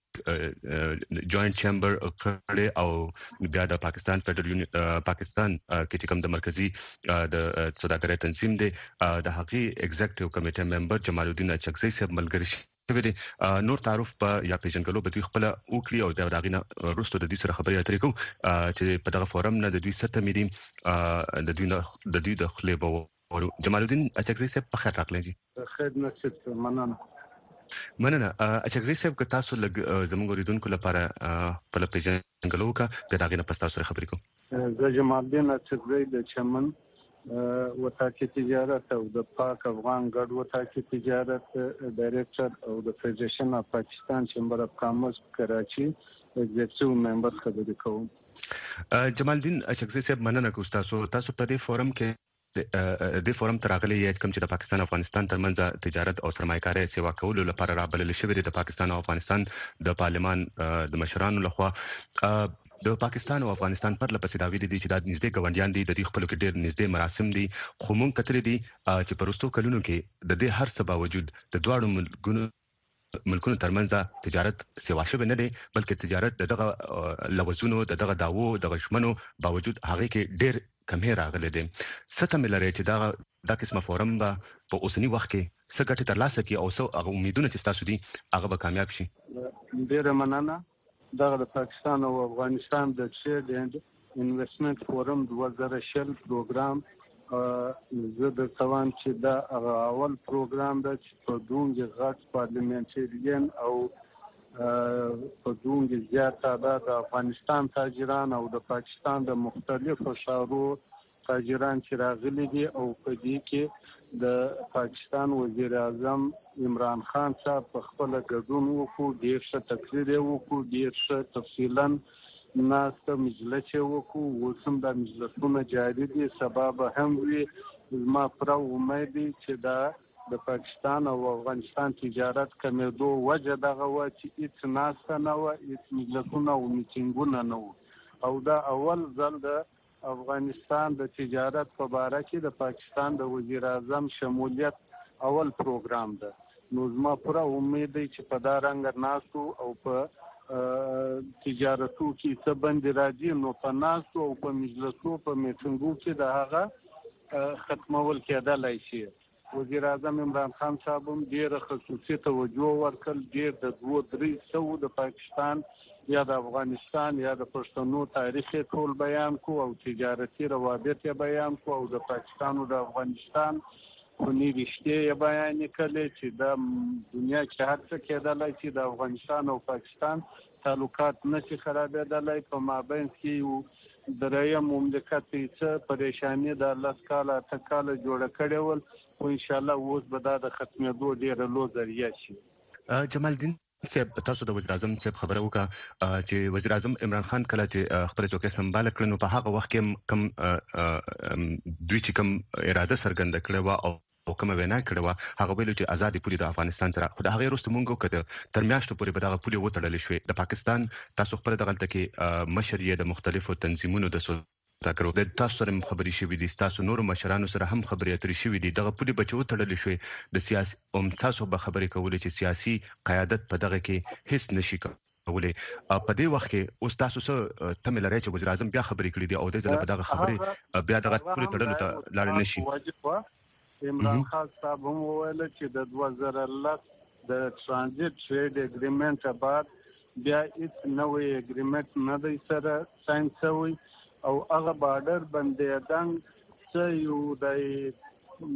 جوائنٹ چیمبر کړي او بیا د پاکستان فدرال یونین پاکستان کې کوم د مرکزی د سوداګرۍ تنظیم دی د حقي ایگزیکټیو کمیټه ممبر جمال الدین اچکزی صاحب ملګری شوی دی. نور تعارف په یا پیژنګلو به دوی خپل وکړي او د داغینه روستو د دې سره خبرې اترې کوو چې په دغه فورم نه د دوی ستې میډیم د دوی د دوی د خلیبو جمال الدین اچکزی صاحب په خیر راغلی. خدمت ست مننه. مننه اچکزی صاحب که تاسو لږ زموږ اوریدونکو لپاره په پیژنګلو کا د داغینه په تاسو سره خبرې کوم. زه جمال الدین اچکزی د چمن وتاکي تجارت او د پاک افغان ګډ وتاکي تجارت ډایریکټر او د فدریشن اف پاکستان چیمبر اف کامرس کراچي ایگزیکټیو ممبر خبرې کوم. جمال الدین اچکزی صاحب مننه کوم تاسو تاسو په دې فورم کې د فورم تراغلي یاد کوم چې د پاکستان افغانستان ترمنځ تجارت او سرمایه‌کارۍ سیوا کولو لپاره رابلل شوې د پاکستان او افغانستان د پارلمان د مشرانو لخوا د پاکستان او افغانستان پر لپسې دا ویلي دي چې د نږدې ګاونډیان دي د دې خپل کې ډېر نږدې مراسم دي، خو مونږ کتلې دي چې په وروستو کلونو کې د دې هر څه باوجود د دواړو ملکونو ملکونو ترمنځ تجارت سیوا شوی نه دی، بلکې تجارت دغه لوزونو دغه داوو دغه شمنو باوجود هغه کې ډېر کمه راغله دي. ستاسو ملره چې دا د قسمه فورم به په اوسنی وخت کې څه ګټه ترلاسه کوي او څه هغه امیدونه چې تاسو دي هغه به کامیاب شي. ډېر مننه. دا د پاکستان او افغانستان د ټریډ اند انویسټمنت فورم دوه زره شل پروګرام زه د توان چې دا اول پروګرام د په دونګ غټ پارلیمنټریان او په دونګ زیات تعداد د افغانستان تاجران او د پاکستان د مختلفو ښارو تاجران چې راغلي دي او په دې کې د پاکستان وزیر اعظم عمران خان صاحب په خپل ګډون وکړو، ډېر ښه تقریر وکړو، ډېر ښه تفصیلا ناسته مجلس وکړو. اوس هم دا مجلسونه جاري دي، سبا به هم وي. زما پوره امید دی چې دا د پاکستان او افغانستان تجارت کمیدو وجه دغه و چې هیڅ ناسته نه وه، هیڅ مجلسونه او میټینګونه نه وو او دا اول ځل د افغانستان د تجارت په باره کې د پاکستان د وزیر اعظم شمولیت اول پروګرام ده. نو زما پوره امید دی چې په دا رنګ ناستو او په تجارتو کې څه بندي راځي نو په ناستو او په مجلسو په میټینګو کې د هغه ختمول کېدلای شي. وزیر اعظم عمران خان صاحب هم ډېر خصوصي توجه ورکړل، ډېر د دوه درې سو د پاکستان یا د افغانستان یا د پښتنو تاریخ ټول بیان کو او تجارتي روابط بیان کو او د پاکستان او د افغانستان خونی رشته یې بیان کړل چې د دنیا کې هر څه کېدلای چې د افغانستان او پاکستان تعلقات نشي خرابېدلای. په مابین کې یو دریم مملکت څه پریشانی د لاس کاله تکاله جوړ کړي ول او ان شاء الله اوس به دا د ختمېدو ډېر لوی ذریعہ شي. جمال الدین صاحب تاسو د وزیر اعظم صاحب خبره وکړه چې وزیر اعظم عمران خان کله چې خپل څوکۍ سمبال کړ نو په هغه وخت کې کم دوی چې کم اراده څرګنده کړې و او او کومه وینا کړې و هغه ویل چې آزادې پولې د افغانستان سره خو د هغې وروسته موږ وکړه تر میاشتو پورې به دغه پولې وتړلې شوې. د پاکستان تاسو خپله دغلته کې مشر یې د مختلفو تنظیمونو د سوداګرو د تاسو سره هم خبرې شوې دي، تاسو نورو مشرانو سره هم خبرې اترې شوې دي. دغه پولې به چې وتړلې شوې د سیاسي هم تاسو به خبرې کولې چې سیاسي قیادت په دغه کې هیڅ نشي ولې په دې وخت کې اوس تاسو څه تمه لرئ چې وزیر اعظم بیا خبرې کړې دي او د ځل په دغه خبرې بیا دغه پولې تړلو ته لاړ نشي؟ عمران خان صاحب هم وویل چې د دوه زره لس د ترانزیت ټریډ اګریمنت بعد بیا هیڅ نوې اګریمنت نه دی سره ساين شوی او هغه بارډر بندیدان څه یو د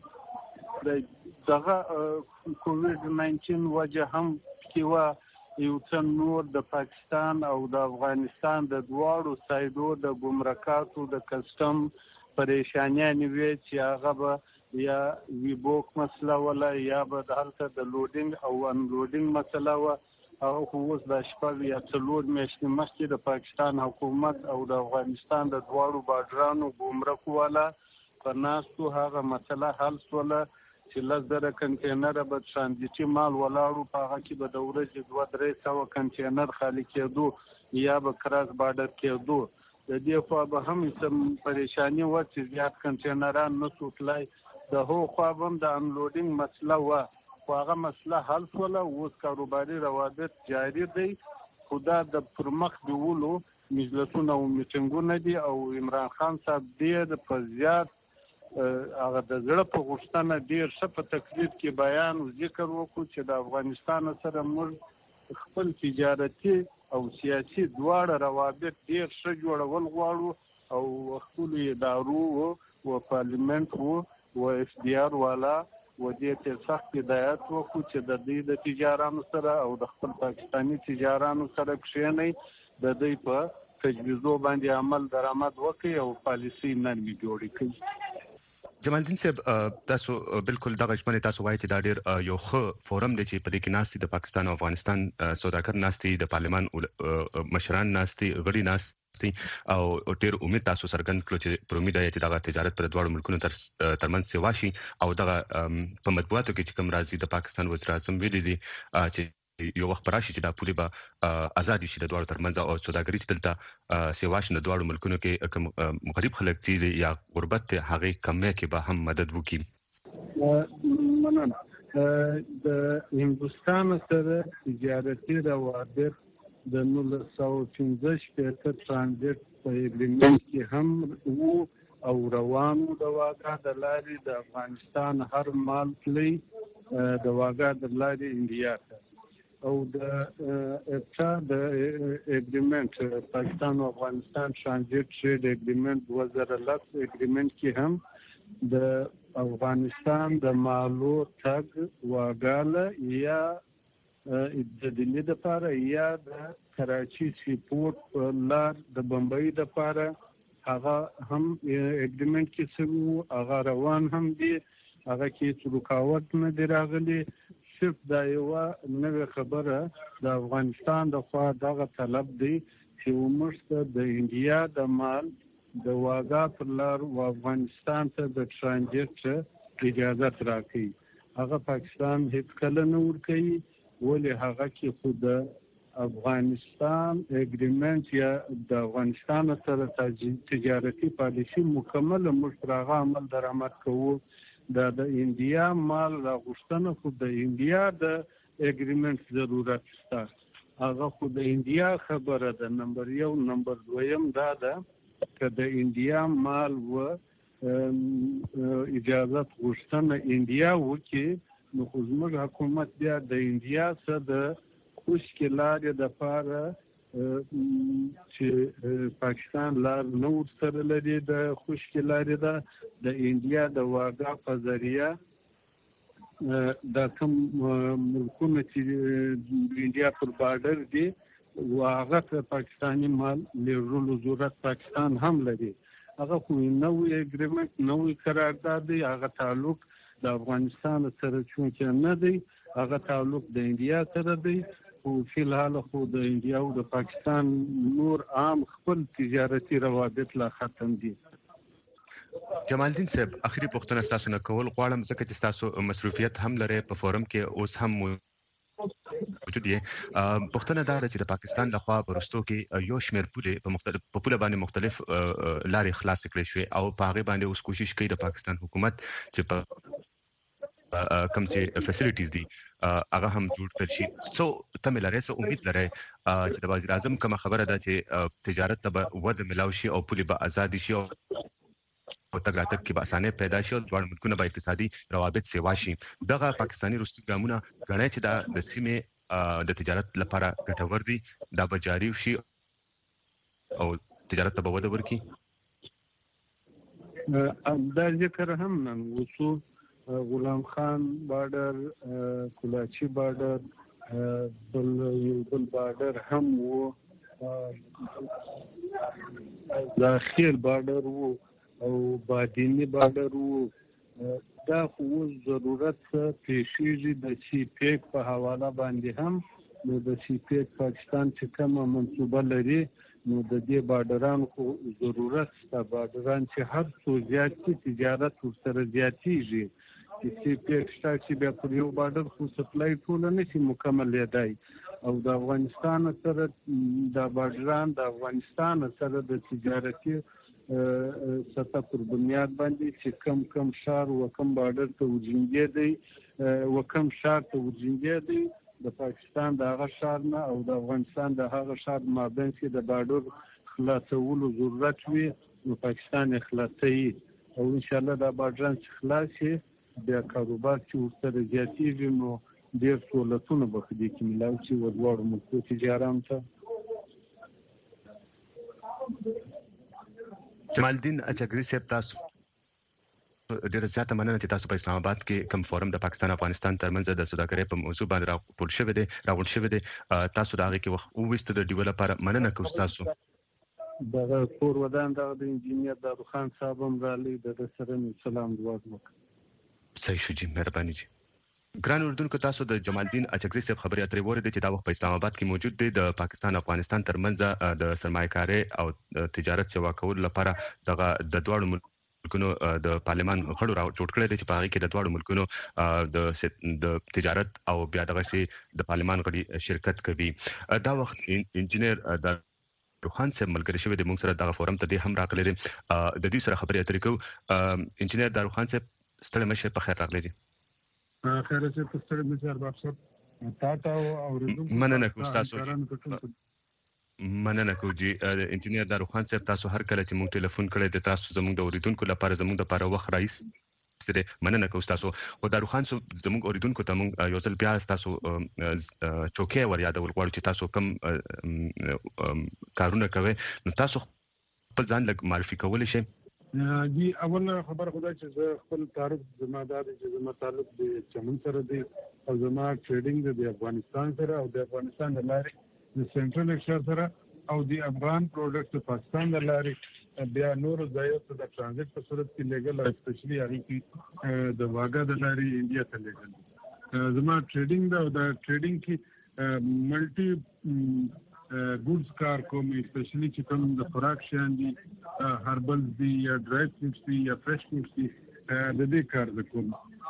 د دغه کووډ ناینټین وجه هم کیوا یو څن نور د پاکستان او د افغانستان د دواړو سایډو د ګمرکاتو د کسټم پریشانیاں وی چې هغه به یا وی بوک مسله ولا یا به د هلته د لوډینګ او ان لوډینګ مسله و او اوس د شپږ یا څلور میاشتې مخکې د پاکستان حکومت او د افغانستان د دواړو بارډرانو ګمرک والا په ناستو هغه مسله حل شوله چې لس زره کنټینر به ترانزیتي مال ولاړو په هغه کې به د ورځې دوه درې سوه کنټینر خالي کېدو یا به کراس بارډر کېدو. د دې خوا به هم څه پریشاني وه چې زیات کنټینران نه شو تلای، د هغو خوا به هم د انلوډینګ مسله وه خو هغه مسله حل شوله. اوس کاروباري روابط جاري دی خو دا د پرمخ بیولو مجلسونه او میټینګونه دي او عمران خان صاحب ډېر په زیات هغه د زړه په غوښتنه ډېر ښه په تقریر کې بیان او ذکر وکړو چې د افغانستان سره موږ خپل تجارتي او سیاسي دواړه روابط ډېر ښه جوړول غواړو او خپل ادارو او پارلیمنت او اف ډي آر والا و دې ته سخت هدایت وکړو چې د دې د تجارانو سره او د خپل پاکستاني تجارانو سره کښېنئ، د دوی په تجویزو باندې عمل درآمد وکړي او پالیسي نرمي جوړې کړي. جمال الدین صاحب تاسو بالکل دغه ژمنه تاسو وایي چې دا ډېر یو ښه فورم دی چې په دې کې ناستي د پاکستان او افغانستان سوداګر ناستي، د پارلمان مشران ناستي، غړي ناستي او ډېر امید تاسو څرګند کړو چې پر امید دی چې دغه تجارت پر دواړو ملکونو تر ترمنځ سیوا شي او دغه په مطبوعاتو کې چې کوم راځي د پاکستان وزیر اعظم ویلي دي چې یو وخت راشي چې دا پولې به آزاد شي د دواړو ترمنځ او سوداګري چې دلته سیوا شي د دواړو ملکونو کې کوم مغرب خلک دي یا غربت ته هغه کمې کې به هم مدد وکړي. مننه. د هندوستان سره تجارتي روابط د نولس سوه پنځه شپېته ترانزیت په اګریمنټ کې هم وو او روانو د واګا د لارې د افغانستان هر مال تللی د واګا د لارې انډیا ته او د اپټا د اګریمنټ پاکستان او افغانستان ترانزیت ټریډ اګریمنټ دوه زره لس اګریمنټ کې هم د افغانستان د مالو تګ واګاله یا د دلی د پاره یا د کراچي سی پورت په لار د بمبئی د پاره هغه هم اګریمنټ کې سمو هغه روان هم دي، هغه کې رکاوټ نه دی راغلی. صرف دا یو نوې خبره د افغانستان د خوا دغه طلب دی چې ومرسته د انډیا د مال د واګا پر لار او افغانستان ته د ترانزیت اجازه راکړي. هغه پاکستان هیڅ کله نه ورکوي ولې هغه کې خو د افغانستان اګریمنټ یا د افغانستان سره تجارتي پالیسي مکمل مشترکه عمل درآمد کوو. دا د انډیا مال راغوښتنه خو د انډیا د اګریمنټ ضرورت شته. هغه خو د انډیا خبره ده. نمبر یو. نمبر دویم دا ده چې د انډیا مال و اجازه غوښتنه انډیا وکړي، نو خو زموږ حکومت بیا د انډیا څخه د خشکې لارې دپاره چې پاکستان لار نه ورسره لري د خشکې لارې ده، د انډیا د واګا په ذریعه دا کوم ملکونه چې د انډیا پر بارډر دي هغه ته پاکستاني مال لیږلو ضرورت پاکستان هم لري. هغه خو نوی اګریمنټ نوی قرارداد دی، هغه تعلق د افغانستان سره چونکې نه دی، هغه تعلق د انډیا سره دی. خو فی الحال خو د انډیا او د پاکستان نور عام خپل تجارتي روابط لا ختم دي. جمال الدین صاحب، اخري پوښتنه تاسو نه کول غواړم ځکه چې تاسو مصروفیت هم لري په فورم کې اوس هم موجود دي. پوښتنه دا ده چې د پاکستان لخوا پرستو کې یو شمېر پولې په مختلف په پوله باندې مختلف لارې خلاص کړې شوې او په هغه باندې اوس کوشش کوي د پاکستان حکومت چې په کوم چې فیسیلیټیز دي هغه هم جوړ کړي شي. سو تم لري سو امید لري چې د وزیر اعظم کوم خبره ده چې تجارت ته وده ملاو شي او پولې به آزاد شي او او تګ راتګ کې به اسانه پیدا شي او دوه ملکونه به اقتصادي روابط سیوا شي. دغه پاکستاني روستي ګامونه غنۍ چې دا د سیمې د تجارت لپاره ګټور دي، دا به جاری شي او تجارت ته به وده ورکړي. دا ذکر هم نن وشو، غلام خان بارډر، کلاچی بارډر، بل یو بل بارډر هم وو، داخل بارډر وو او بادینی بارډر وو. دا خو ضرورت پیښیږي د سی پیک په حواله باندې هم. نو د سی پیک پاکستان چې کومه منصوبه لري نو د دې بارډران خو ضرورت شته. بارډران چې هر څو زیات شي تجارت ورسره زیاتیږي. چې سی پیک شته چې بیا پر یو بارډر خو سپلای ټوله نشي مکملېدای او د افغانستان سره د بارډران د افغانستان سره د تجارتي سطح پر بنیاد باندې چې کم کم شهر و کم بارډر ته ورجنګې دی و کم شهر ته ورجنګې دی د پاکستان د هغه شهر نه او د افغانستان د هغه شهر مابین کې د بارډر خلاصولو ضرورت وي نو پاکستان خلاصوي او ان شاء الله دا بارډران چې خلاص شي بیا کاروبار چې ورسره زیاتېږي نو ډېر سهولتونه به په دې کې میلاو شي و دواړو ملکو تجاران ته. جمال الدین اچکزي صاحب، تاسو ډېر زیاته مننه چې تاسو په اسلام آباد کې کوم فورم د پاکستان او افغانستان ترمنځ د سوداګرۍ په موضوع باندې راټول شوی دی راغونډ شوی دی. تاسو د هغې کې وخت وویسته د ډیو لپاره مننه کوو تاسو. دغه کور ودان دغه د انجینیر داروخان صاحب هم راغلی، د ده سره مې سلام دعا وکړه. صحیح شو جی، مهرباني جی. ګران اردوونکو، تاسو د جمال الدین اچکزي صاحب خبرې اترې واورېدې چې دا وخت په اسلام آباد کې موجود دی. د پاکستان او افغانستان ترمنځ د سرمایه‌کارۍ او تجارت سیوا کولو لپاره دغه د دواړو ملکونو د پارلمان غړو را جوړ کړی دی چې په هغې کې د دواړو ملکونو د تجارت او بیا دغسې د پارلمان غړي شرکت کوي. دا وخت انجینیر داروخان صاحب ملګری شوی دی، موږ سره دغه فورم ته دی هم راغلی دی. د دوی سره خبرې اترې کوو. انجینیر داروخان صاحب ستړی مه شئ، په خیر راغلی دی. خیر چې په ستړي مې سر باب صاحب تا ته او ردو مننه کوم تاسو مننه کوم جی. انجینیر داروخان صاحب، تاسو هر کله چې موږ ټلیفون کړی د تاسو زموږ د اوریدونکو لپاره زموږ د لپاره وخت راایست سره مننه کوم تاسو. او داروخان صاحب زموږ اوریدونکو ته موږ یو ځل بیا تاسو چوکۍ ور یادول غواړو چې تاسو کوم کارونه کوي نو تاسو خپل ځان لږ معرفي کولی شئ. جی اول خبر خدا چې زه خپل تعارف زما دا دی چې زما تعلق د چمن سره دی او زما ټریډینګ د افغانستان سره او د افغانستان د لارې د سنټرل ایکسچینج سره او د افغان پروډکټ د پاکستان د لارې بیا نور ځایو ته د ترانزیت په صورت کې لیګل او اسپیشلی هغه کې د واګا د لارې انډیا ته لیګل. زما ټریډینګ دا او د ټریډینګ کې ملټي ګودز کار کوم، اسپیشلی چې کوم د خوراک شیان دي، هربلز دي یا ډرای فروټس دي یا فرش فروټس دي، د دې کار د کوم.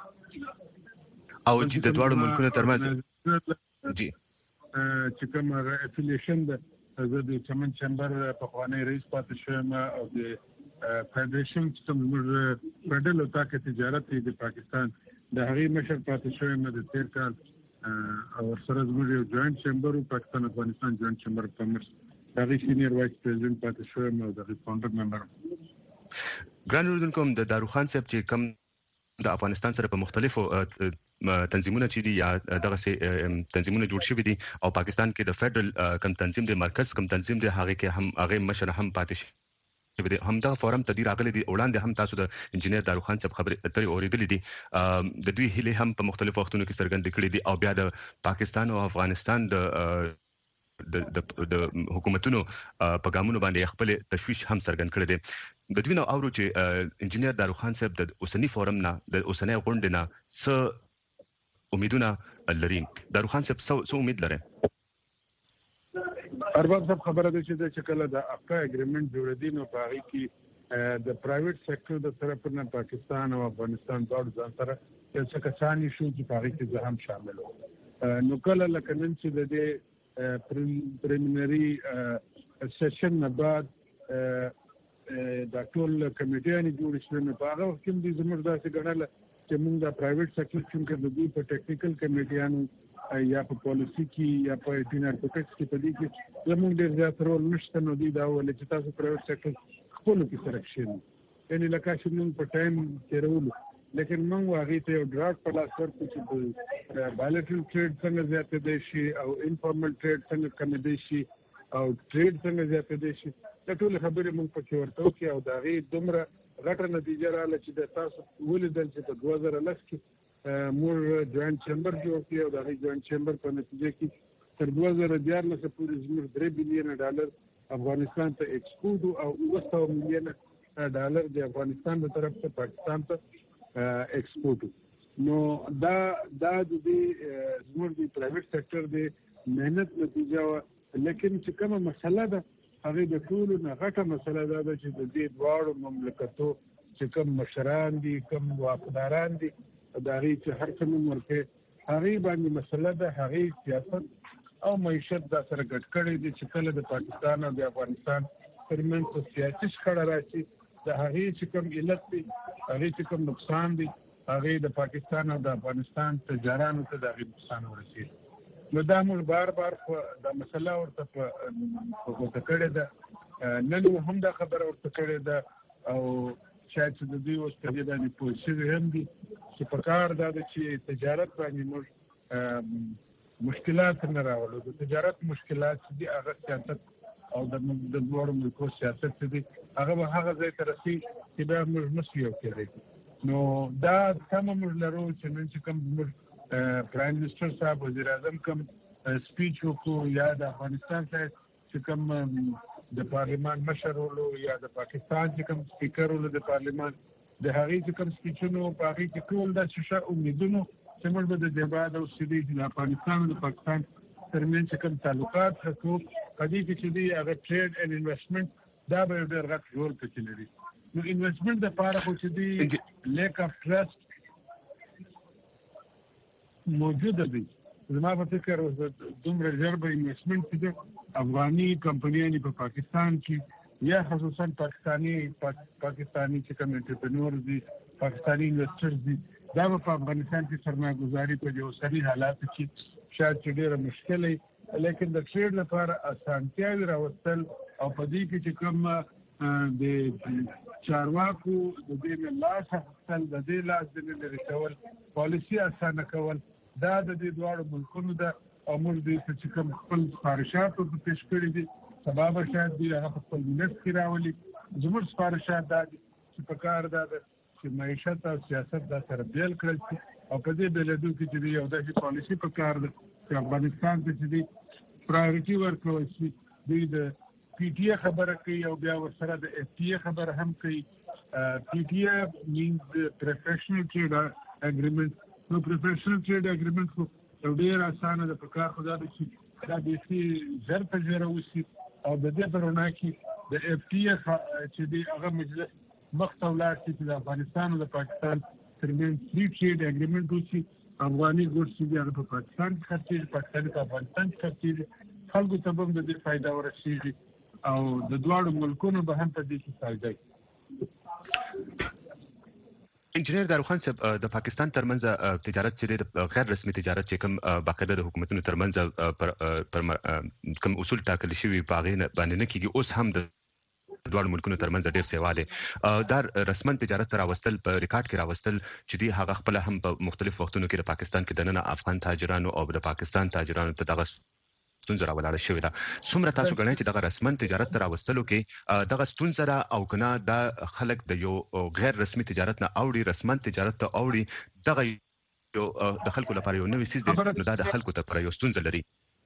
او چې د دواړو ملکونو ترمنځ جی چې کوم افیلیشن ده، زه د چمن چمبر پخوانی رئیس پاتې شوم او د فیډریشن چې کوم زموږ فیډرل اتاق تجارت دی د پاکستان د هغې مشر پاتې شوم د تیر کال او سره زموږ یو جوائنٹ چیمبر پاکستان افغانستان جوائنٹ چیمبر اف کامرس دغه سینیئر وایس پریزیډنټ پاتې شوم او دغه فاونډر ممبر. ګران اوریدونکو د داروخان صاحب چې کم د افغانستان سره په مختلفو تنظیمونه چې دي یا دغه سي تنظیمونه جوړ شوي دي او پاکستان کې د فدرل کم تنظیم د مرکز کم تنظیم د هغه کې هم هغه مشر هم پاتې شي چې هم دا فورم تدیر راغلي دي وړاندې هم تاسو د انجنیر داروخان صاحب خبرې اترې اوریدلې دي د دوی هلي هم په مختلفو وختونو کې څرګند کړي دي او بیا د پاکستان او افغانستان د د د حکومتونو په ګامونو باندې خپل تشويش هم څرګند کړي دي. د دوی نو اورو چې انجنیر داروخان صاحب د اوسنی فورم نه د اوسنی غونډې نه څه امیدونه لري. داروخان صاحب څه امید لري؟ ارباب صاحب خبره ده چې د چکله د افکا اګریمنت جوړ دي نو په هغه کې د پرایویټ سېکټر د طرف نه پاکستان او افغانستان دواړو ځان سره څه کسانی شو چې په هغه کې زه هم شامل وم. نو کله لکه نن چې د دې پریلیمینري سیشن نه بعد د ټول کمیټیانې جوړ شوې نو په هغه وخت کې د زموږ داسې ګڼل چې موږ د پرایویټ سېکټر څخه د دوی په ټیکنیکل کمیټیانو یا په پالیسي کې یا په انټي نارکوټکس کې په دې کې زموږ ډېر زیات رول نشته. نو دوی دا ویل چې تاسو پرایویټ سېکټر خپلو کې سره کښېنئ یعنې لکه چې موږ په ټایم تېرولو لیکن موږ هغې ته یو ډراټ په لاس ورکړو چې د بایلټرل ټریډ څنګه زیاتېدی شي او انفارمل ټریډ څنګه کمېدی شي او ټریډ څنګه زیاتېدی شي دا ټولې خبرې موږ پکې ورته وکړې او د هغې دومره غټه نتیجه راغله چې د تاسو ولیدل چې په دوه زره لس کې موږ جوائنٹ چیمبر جوړ کړی او د هغې جوائنٹ چیمبر په نتیجه کې تر دوه زره دیارلسه پورې زموږ درې بلیونه ډالر افغانستان ته ایکسپورټ او اوه سوه میلیونه ډالر د افغانستان د طرف ته پاکستان ته ایکسپورټ. نو دا دا د دې زموږ د پرایویټ سېکټر د مهنت نتیجه وه لیکن چې کومه مسله ده هغه د ټولو نه غټه مسله دا ده چې د دې دواړو مملکتو چې کوم مشران دي کوم واکداران دي د هغې چې هر څه نوم ورکوي هغې باندې مسله ده هغې سیاست او معیشت دا سره ګډ کړی دي چې کله د پاکستان او د افغانستان ترمنځ په سیاسي شخړه راشي د هغې چې کوم علت دي هغې چې کوم نقصان دي هغې د پاکستان او د افغانستان تجارانو ته د هغې نقصان ورسېږي. نو دا موږ بار بار دا مسله ورته په غوټه کړې ده نن هم دا خبره ورته کړې ده او شاید چې د دوی اوس په دې باندې پوه شوي هم دي چې په کار دا ده چې تجارت باندې موږ مشکلات نه راولو. د تجارت مشکلات چې دي هغه سیاست او د دواړو ملکو سیاست چې دي هغه به هغه ځای ته رسي چې بیا موږ نشو یو کېدی. نو دا سمه موږ لرو چې نن چې کوم موږ پرایم منسټر صاحب وزیر اعظم کوم سپیچ وکړو یا د افغانستان صاحب چې کوم د پارلیمان مشر ولو یا د پاکستان چې کوم سپیکر ولو د پارلیمان د هغې چې کوم سپیچونو په هغې کې ټول داسې ښه امیدونو چې موږ به د دې بعد اوسېدی چې د افغانستان او د پاکستان ترمنځ چې کوم تعلقات ښه کړو په دې کې چې دی هغه ټریډ اینډ انویسټمنټ دا به یو ډېر غټ رول پکې لري. نو انویسټمنټ دپاره خو چې دی لیک اف ټرسټ موجوده دي. زما په فکر دومره ژر به انویسټمنټ کېده افغاني کمپنیانې په پاکستان کې یا خصوصا پاکستاني پاکستاني چې کوم انټرپرینورز دي پاکستاني انویسټرز دي دا به په افغانستان کې سرمایه‌ګذاري په دې اوسني حالاتو کې شاید چې ډېره مشکله وي لیکن د ټریډ لپاره اسانتیاوې راوستل او په دې کې چې کوم د چارواکو د دې نه لاس اخیستل د دې لاس د نه لرې کول پالیسي اسانه کول دا د دې دواړو ملکونو ده او موږ دې ته چې کوم خپل سپارښات ورته پیش کړي دي سبا به شاید دوی هغه په خپل ملت کې راولي. زموږ سپارښات دا دي چې په کار دا ده چې معیشت او سیاست دا سره بیل کړل شي او په دې بیلېدو کې چې یو داسې پالیسي په کار ده چې افغانستان ته چې دی پرایورټي ورکړل شي. دوی د پی ټي اے خبره کوي او بیا ورسره د اف ټي اے خبره هم کوي. پی ټي اے مینز پروفیشنل ټریډ اګریمنټ. نو پروفیشنل ټریډ اګریمنټ خو یو ډېر اسانه ده په کار خو دا ده چې دا بیخي ژر په ژره وشي او د دې په رڼا کې د اف ټي اے چې دی هغه مجلس مخ ته ولاړ شي چې د افغانستان او د پاکستان ترمنځ فري ټریډ اګریمنټ وشي. افغاني ګوډ چې دی هغه په پاکستان کې خرڅېږي پاکستاني په افغانستان کې خرڅېږي خلکو ته به هم د دې فایده ورسېږي او د دواړو ملکونو به هم په دې کې فایده وي. انجنیر داروخان صاحب د پاکستان ترمنځ تجارت چې غیر رسمي تجارت چې کوم باقاعده د حکومتونو ترمنځ پر کوم اصول ټاکل شوی باغې باندې نه کیږي اوس هم د دوه ملکونو ترمنځ ډېر سیواله دا رسمن تجارت راوستل په ریکارډ کې راوستل چې دی هغه خپل هم په مختلف وختونو کې د پاکستان کې د نن افغان تاجرانو او د پاکستان تاجرانو ته دغه ستونزه راولاړه شوې ده. څومره تاسو ګڼئ چې دغه رسمن تجارت راوستلو کې دغه ستونزه را او کنه د خلک د یو غیر رسمي تجارت نه اوړي رسمن تجارت ته اوړي دغه یو د خلکو لپاره یو نوې سیس دی نو دا د خلکو ته پر یو ستونزه لري.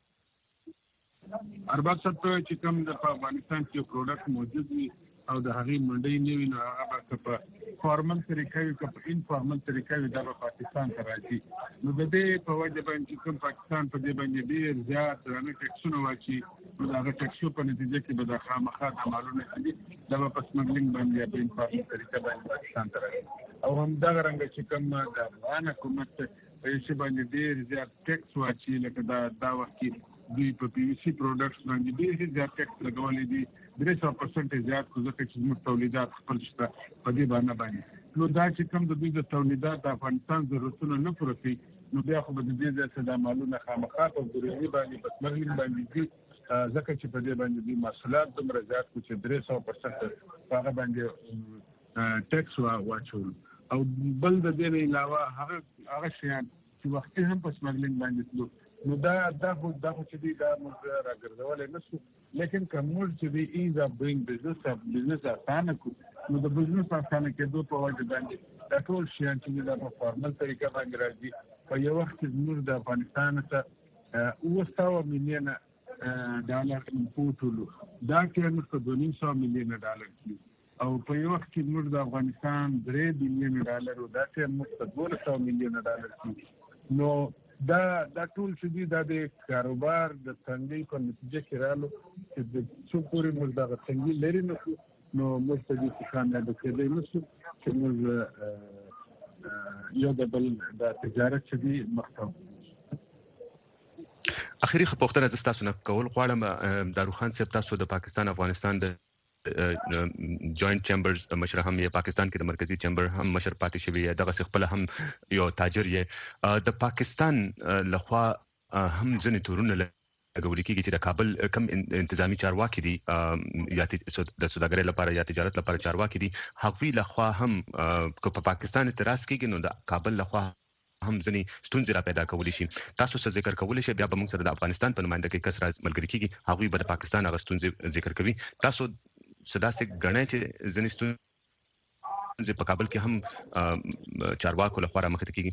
ارباب صاحب چې کوم د افغانستان کې پروډکټ موجود وي او د هغې منډۍ نه وي نو هغه به په فارمل طریقه وي که په انفارمل طریقه وي دا به پاکستان ته راځي. نو د دې په وجه باندې چې کوم پاکستان په دې باندې ډېر زیات درانه ټیکسونه واچي نو د هغه ټیکسو په نتیجه کې به د خامخا د مالونه چې دي دا به په سمګلینګ باندې یا په انفارمل طریقه باندې پاکستان ته راځي. او همدغه رنګه چې کوم د افغان حکومت په یې باندې ډېر زیات ټیکس واچي لکه دا دا وخت کې دوی په پی وی سی پروډکټس باندې ډېر زیات ټیکس لګولې دي درې سوه پرسنټ زیات خو ځکه چې زموږ تولیدات خپل شته په دې باندې باندې نو دا چې کوم د دوی د تولیدات د افغانستان ضرورتونه نه پوره کوي نو بیا خو به د دې ځای څخه دا مالونه خامخا په ګورېزي باندې په سمګلینګ باندې دي ځکه چې په دې باندې دوی محصولات دومره زیات کړو چې درې سوه پرسنټ په هغه باندې ټیکس واچول. او بل د دې نه علاوه هغه هغه شیان چې وختي هم په سمګلینګ باندې تلو نو دا دا خو دا خو چې دی دا موږ راګرځولی نه شو لیکن که موږ چې دی ایز اف ډوینګ بزنس بزنس اسانه کړو نو د بزنس اسانه کېدو په وجه باندې دا ټول شیان چې دا په فارمل طریقه باندې راځي. په یو وخت کې زموږ د افغانستان څخه اوه سوه میلیونه ډالر امپورټ ولو دا کې موږ ته دوه نیم سوه میلیونه ډالر کیږي او په یو وخت کې موږ د افغانستان درې میلیونه ډالر او دا کې موږ ته دولس سوه میلیونه ډالر کیږي. نو دا دا ټول چې دي دا د کاروبار د تنګۍ په نتیجه کې رالو چې د څو پورې موږ دغه تنګي لرې نه کړو نو موږ ته دې کامیابه کېدی نه شو چې موږ یو د بل د تجارت چې دي مخته. اخري پوښتنه زه ستاسو نه کول غواړم داروخان صاحب تاسو د پاکستان افغانستان د جوائنٹ چیمبرز مشر هم یې پاکستان کې د مرکزی چیمبر هم مشر پاتې شوی دی دغه خپل هم یو تاجر یې د پاکستان لخوا هم ځنې تورونه لګول کېږي چې د کابل کم انتظامی چارواکي دي یا د سوداګرۍ لپاره یا تجارت لپاره چارواکي دي هغوی لخوا هم که په پاکستان اعتراض کېږي نو د کابل لخوا هم ځنې ستونزې را پیدا کولی شي. تاسو څه ذکر کولی شئ بیا به موږ سره د افغانستان په نماینده کې کس راز ملګری کېږي هغوی به د پاکستان هغه ستونزې ذکر کوي. تاسو صدا سے غنه چې ځنې ستونزې په کابل کې هم چارواکو لخوا رامخته کېږي؟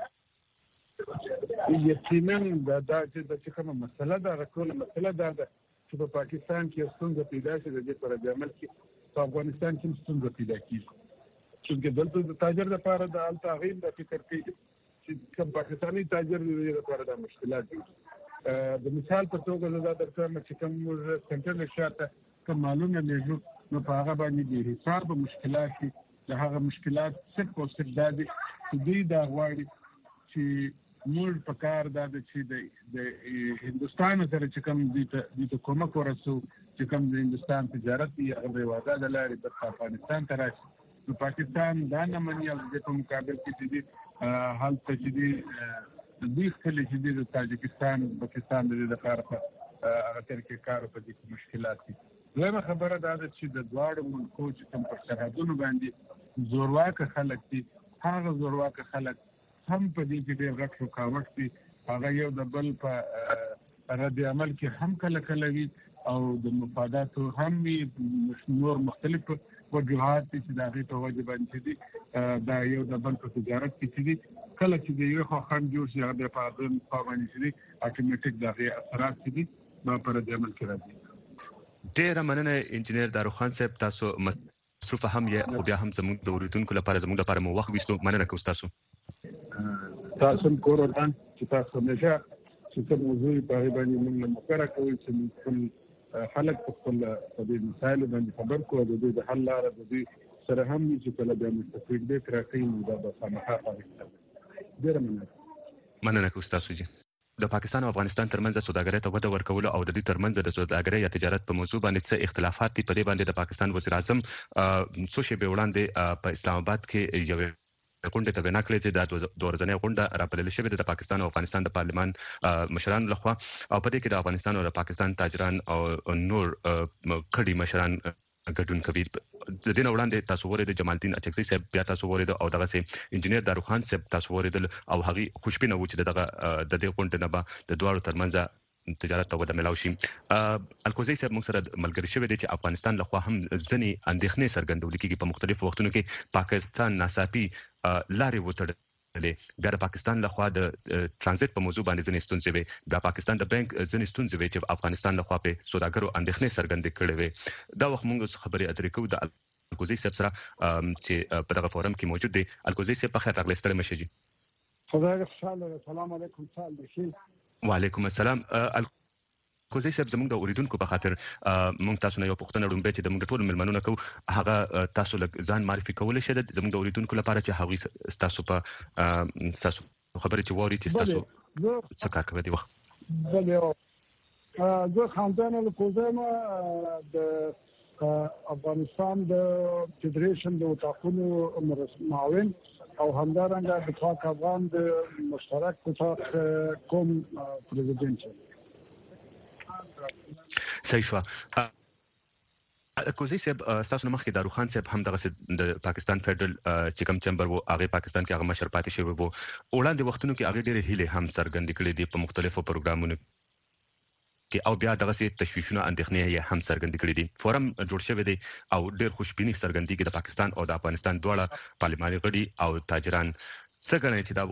یقینا دا چې کومه مسله ده هغه ټوله مسله دا ده چې په پاکستان کې ستونزه پیدا شي د دې پر عمل کې په افغانستان کې ستونزه پیدا کېږي چې دلته د تاجر لپاره د الته غیم د فکر کوي چې کوم پاکستاني تاجر لپاره د مشکلات دي. د مثال په توګه دا درته چې کوم سنټرل شاته کوم معلومه لږو نو په هغه باندې د حساب مشکلات دي د هغه مشکلات څه کو څه د دې دوی دا غواړي چې موږ په کار دا چې د هندستان سره چې کوم دي د کومک ورسو چې کوم د هندستان تجارت دی هغه د واده د لارې د افغانستان ته راشي نو پاکستان دا نه مني او د په مقابل کې چې دي هلته چې دي دوی خپل چې دي د تاجکستان پاکستان د لپاره هغه طریقې کار په دې مشکلات دي. دویمه خبره دا ده چې د دواړو ملکو چې کوم پر سرحدونو باندې زورواکه خلک دي هغه زورواکه خلک هم په دې کې ډېر غټ رکاوټ دي هغه یو د بل په رد عمل کې هم کله کله وي او د مفاداتو هم وي نور مختلف وجوهات دي چې د هغې په وجه باندې دي دا یو د بل په تجارت کې چې دي کله چې د یو خوا خنډ جوړ شي هغه بیا په هغه خوا باندې چې دي اټومیټیک د هغې اثرات چې دي ما په رد عمل کې راځي. ډېره مننه انجینر داروخان صاحب تاسو مصروفه هم یې او بیا هم زموږ د اورېدونکو لپاره زموږ لپاره مو وخت ویستو مننه کوم تاسو تاسو هم کور ودان چې تاسو همیشه چې کوم موضوع په هغې باندې موږ له مقرره کوئ چې موږ خپل خلک په خپل په دې مسایلو باندې خبر کړو د دوی د حل لاره د دوی سره هم وي چې کله بیا موږ فیډبیک راکوي نو دا به خامخا فارغ ډېره مننه مننه کوم تاسو جي. د پاکستان او افغانستان ترمنځ سوداګرۍ ته وده ورکول او د دې ترمنځ د سوداګرۍ یا تجارت په موضوع باندې څه اختلافات دي په دې باندې د پاکستان وزیر اعظم څو شپې وړاندې په اسلام آباد کې یو غونډه ته وینا کړې چې د دوه ورځې غونډه راپلل شوې د پاکستان او افغانستان د پارلمان مشران لخوا او په دې کې د افغانستان او پاکستان تاجران او نور کډي مشران ګډون کوي. د دین وړاندې تاسو ورته د جمال الدین اچکزي صاحب بیا تاسو ورته او دغه سي انجنیر دارو خان صاحب تاسو ورته او هغه خوشبینه و چې دغه د دې غونډه نه به د دوه ترمنځ تجارت ته وده ملاوي شي. الکوزي صاحب موږ سره ملګری شوی دی چې افغانستان لخوا هم ځنی اندېښنې څرګندول کېږي په مختلفو وختونو کې پاکستان ناڅاپي لارې وتړلې بیا د پاکستان لخوا د ترانزیت په موضوع باندې ځنی ستونزې وي بیا پاکستان د بانک ځنی ستونزې وي چې افغانستان لخوا په سوداګرو اندېښنې څرګندې کړې وي. دا وخت موږ خبرې اترې کوو د الکوزي صاحب سره چې په دغه فورم کې موجود دی. الکوزي صاحب په خیر راغلی ستړي مشه جی. خدای خوشاله. السلام علیکم. سال بخیر. وعلیکم السلام. الکوزي صاحب زموږ د اوریدونکو په خاطر موږ تاسو نه یو پوښتنه وړاندې چې د موږ ټول ملمنونه کو هغه تاسو له ځان معرفي کول شي د زموږ د اوریدونکو لپاره چې هغه تاسو په تاسو خبرې چې ووري چې تاسو څه کار کوي دی وخت. بله زه خاندان الکوزي ما د افغانستان د فدریشن د وټاکونو معاون او همدارنګه د پاک افغان د مشترک اتاق کوم پریزیدنت. صحیح شو. الکوزي صاحب تاسو مخکې دارو خان صاحب هم دغه د پاکستان فدرال چې کوم چمبر وو هغه پاکستان کې هغه مشر پاتې شوی وو وړاندې وختونو کې هغه ډېر هیله هم څرګندې کړې دي په مختلفو پروګرامونو کې او بیا دغه سي تشویشونه اندېښنې یې هم څرګندې کړې دي. فورم جوړ شوی دی او ډېر خوشبینی څرګندېږي د پاکستان او د افغانستان دواړه پارلماني غړي او تاجران څنګه غواړي چې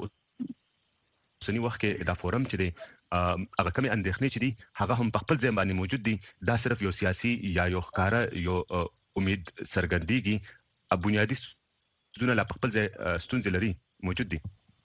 دا سني وخت کې دا فورم چې دی هغه کومې اندېښنې چې دي هغه هم په خپل ځای باندې موجود دي. دا صرف یو سیاسي یا یو ښکارا یو امید څرګندېږي بنیادی ځونه لا په خپل ځای ستونزې لري موجود دي.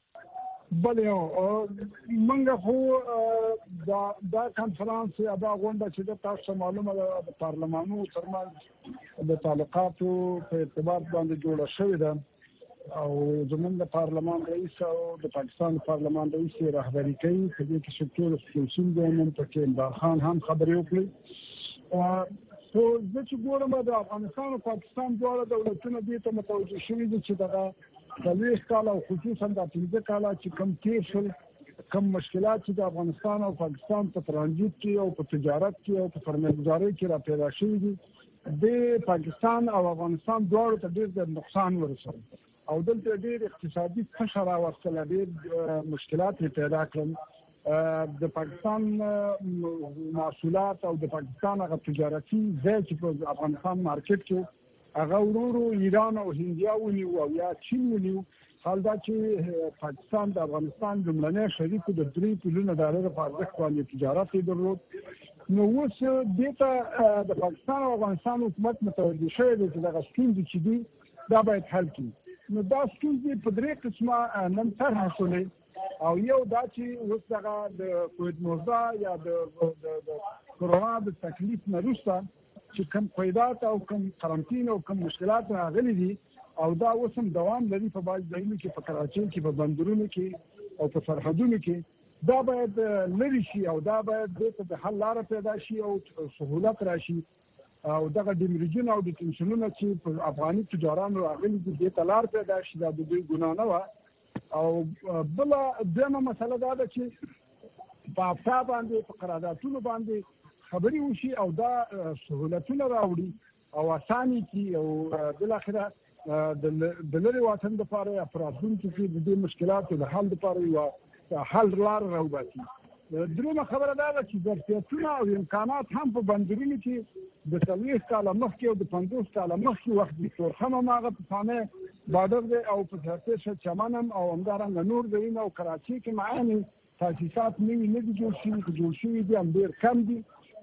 بله منګه خو دا دا کانفرنس یا دا غونډه چې د تاسو معلومه د پارلمانو ترمنځ د تعلقاتو په اعتبار باندې جوړه شوې ده او زموږ د پارلمان رئیس او د پاکستان پارلمان رئیس رهبری کوي په دې کې شکل خصوصي ګوند په کې عمران خان هم خبرې وکړي. او زه چې ګورم د افغانستان او پاکستان دواړه دولتونه دې ته متوجه شوي دي چې دغه څلوېښت کاله او خصوصا د پنځه کاله چې کوم تیر شول کوم مشکلات چې د افغانستان او پاکستان په ترانزیت کې او په تجارت کې او په سرمایه‌ګذارۍ کې را پیدا شوي دي د پاکستان او افغانستان دواړو ته ډېر نقصان ورسول او دلته ډېر اقتصادي فشار راوستل ډېر مشکلات پیدا کړل. د پاکستان محصولات او د پاکستان هغه تجارتي ځای چې په افغانستان مارکیټ کې هغه ورورو ایران او هندیا ونیو او یا چین ونیو. حال دا چې پاکستان د افغانستان لومړنی شریک د درې ټریلیونه ډالر په ارزښت باندې تجارت یې درلود. نو اوس دې ته د پاکستان او افغانستان حکومت متوجه شوی دی چې دغه ستونزې چې دي دا باید حل کړي. نو دا ستونزې په درې قسمه نن طرح شولې او یو دا چې اوس دغه د کووډ نولس یا د کرونا د تکلیف نه وروسته چې کوم قیدات او کوم قرنطین او کوم مشکلات راغلي دي او دا اوس هم دوام لري په بعض ځایونو کې په کراچۍ کې په بندرونو کې او په سرحدونو کې دا باید لري شي او دا باید د حل لاره پیدا شي او سهولت راشي او دغه ډیمریجن او د ټنشنونو چې په افغاني تجارانو راغلي دي د تلار پیدا شي د دوی ګنا نه و. او بل دغه مسله دا ده چې په افتا باندې په قراردادونو باندې خبري وشي او دا سهولتونه راوړي او اساني کی او بل اخره د لری وطن د لپاره افرادون چې د دې مشکلاتو د حل لپاره یو حل لار راوباسي. درومه خبره دا ده چې ظرفیتونه او امکانات هم په بندرونو کې د څلوېښت کاله مخکې او د پنځوس کاله مخکې وخت د تورخم هم هغه په پانه بادر دی او په سرتېشه چمن هم او همدارنګه نور ځایونه او کراچۍ کې معاني تاسیسات نوي نه دي جوړ شوي که جوړ شوي دي هم ډېر کم دي.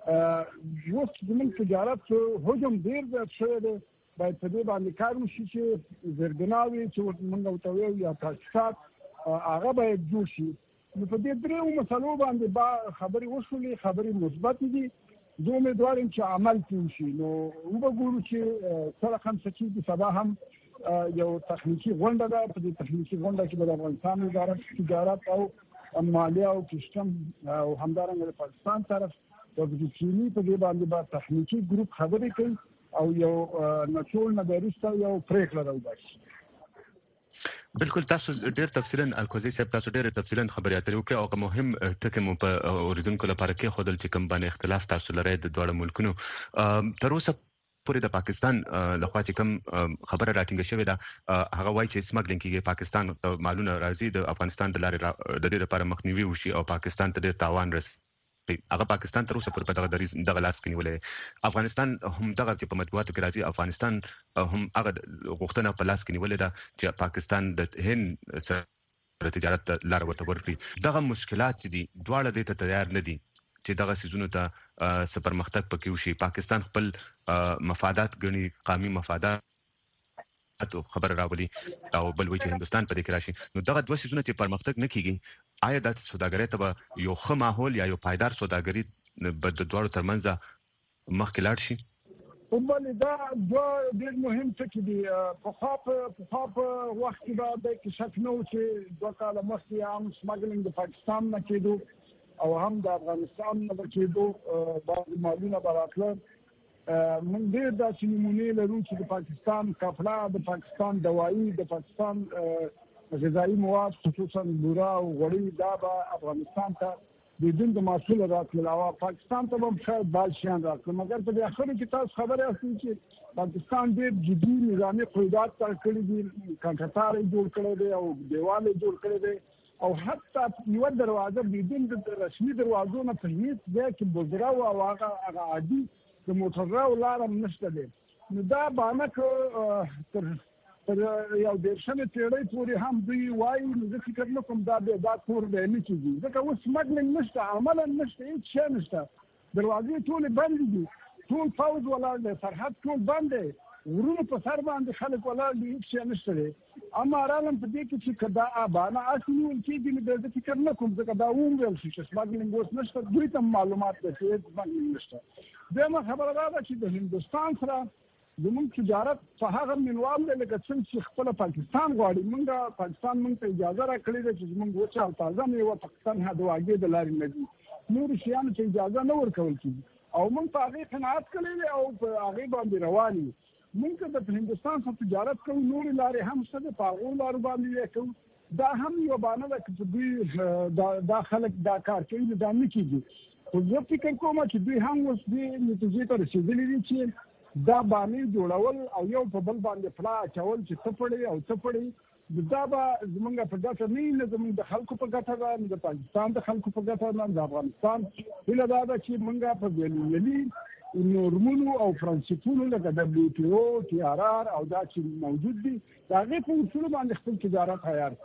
اوس زموږ تجارت حجم ډېر زیات شوی دی باید په دې باندې کار وشي چې زیربناوې چې موږ ورته وایو یا تاسیسات هغه باید جوړ شي. نو په دې درېو مسلو باندې با خبرې وشولې خبرې مثبت دي. زه امیدوار یم چې عمل پرې وشي. نو وګورو چې څه رقم څه چیز دي. سبا هم یو تخنیکي غونډه ده په دې تخنیکي غونډه کې به د افغانستان وزارت تجارت او مالیه او کسټم او همدارنګه د پاکستان طرف د چیني په دې باندې به تخنیکي ګروپ خبرې کوي او یو نچول نه وروسته یو پریکړه راوباسي. بالکل تاسو ډېر تفصیلا الکوزي صاحب تاسو ډېر تفصیلا خبرې اترې وکړې او مهم ټکي مو په اوریدونکو لپاره کې خودل چې کوم باندې اختلاف تاسو لري د دوه ملکونو تر اوسه پورې د پاکستان لخوا چې کوم خبره راټینګه شوې ده هغه وایي چې سمګلینګ کې پاکستان مالونه راځي د افغانستان د لارې د دې لپاره مخنیوي وشي او پاکستان ته ډېر تاوان رسي هغه پاکستان تر اوسه پورې په دغه دریز دغه لاس کې نیولې افغانستان هم دغه چې په مطبوعاتو کې راځي افغانستان هم هغه غوښتنه په لاس کې نیولې ده چې پاکستان د هند سره تجارت لار ورته ورکړي دغه مشکلات دي دواړه دې ته تیار نه دي چې دغه سيزونو ته سپر مختک پکې وشي پاکستان خپل مفادات غني قومي مفادات اته خبر راولي او بل وی چې هندستان په دې کې راشي نو دغه دوه سيزونه چې پرمختګ نه کیږي آیا د سوداګرۍ ته یو ښه ماحول یا یو پایدار سوداګري د دوه ترمنځ مخکې لاړ شي او بل دا دوه ډېر مهم ټکي دي په خاپ په خاپ وخت کې دا د کې شک نه و چې دوه کاله مخکې هم سمګلینګ د پاکستان نه کېدو او هم د افغانستان نه کېدو بعض مالونه براتله من ډېر داسې نمونې لرو چې د پاکستان کپړه د پاکستان دوايي د پاکستان غذایی مواد خصوصا بوره او غوړي دا به افغانستان ته د دین د محصول راتلل او پاکستان ته هم شاید بعض شیان راتلل مګر په اخر کې تاسو خبره اصلي چې پاکستان ډېر جدي نظامي قیودات تر کړی دي کانټرټار جوړ کړی دی او دیوال جوړ کړی دی او حتی یو دروازه بدون د رسمي دروازو نه په هیڅ ځای کې بوزرا او هغه عادي د موټر راو لارم نشته دي نو دا باندې تر تر یو د شنه تیړې پورې هم دوی وایي نو د فکر نه کوم دا به دا تور به نه کیږي ځکه اوس مګلنګ نشته عملا نشته هیڅ شی نشته دروازې ټول بند دي ټول فوز ولاړ دی سرحد ټول بند دی ورونو په سر باندې خلک ولاړ دي هیڅ شی نشته دی اما رالم په دې کې چې کدا ابانا اصلي ولکې دي د فکر نه کوم ځکه دا ووم ویل شي چې مګلنګ اوس نشته دوی ته معلومات ده چې مګلنګ نشته دغه خبره دا ده چې د هندستان سره زموږ تجارت په هغه منوال دی لکه څنګه چې خپل پاکستان غواړي موږ پاکستان موږ ته اجازه راکړې ده چې موږ وچه او تازه میوه پاکستان هدواګې د لارې نه دي نور شیان ته اجازه نه ورکول کیږي او موږ په هغه قناعت کړې او په هغه باندې روان یو موږ د هندستان سره تجارت کوو نور لارې هم څه په هغه لارو باندې کوو دا هم یو باندې چې دوی دا خلک دا کار کوي دا نه کیږي خو زه فکر کوم چې دوی هم اوس دې نتیجې ته رسېدلي دي چې دا باندې جوړول او یو په بل باندې پلا چول چې څه پړي او څه پړي دا به زمونږ په ګټه نه نه زمونږ د خلکو په ګټه ده نه د پاکستان د خلکو په ګټه نه د افغانستان هیله دا ده چې مونږ په بین‌المللي نورمونو او فرانسیپونو لکه دبليو ټي او ټي ار ار او دا چې موجود دي دا غي په اصول باندې خپل تجارت عیار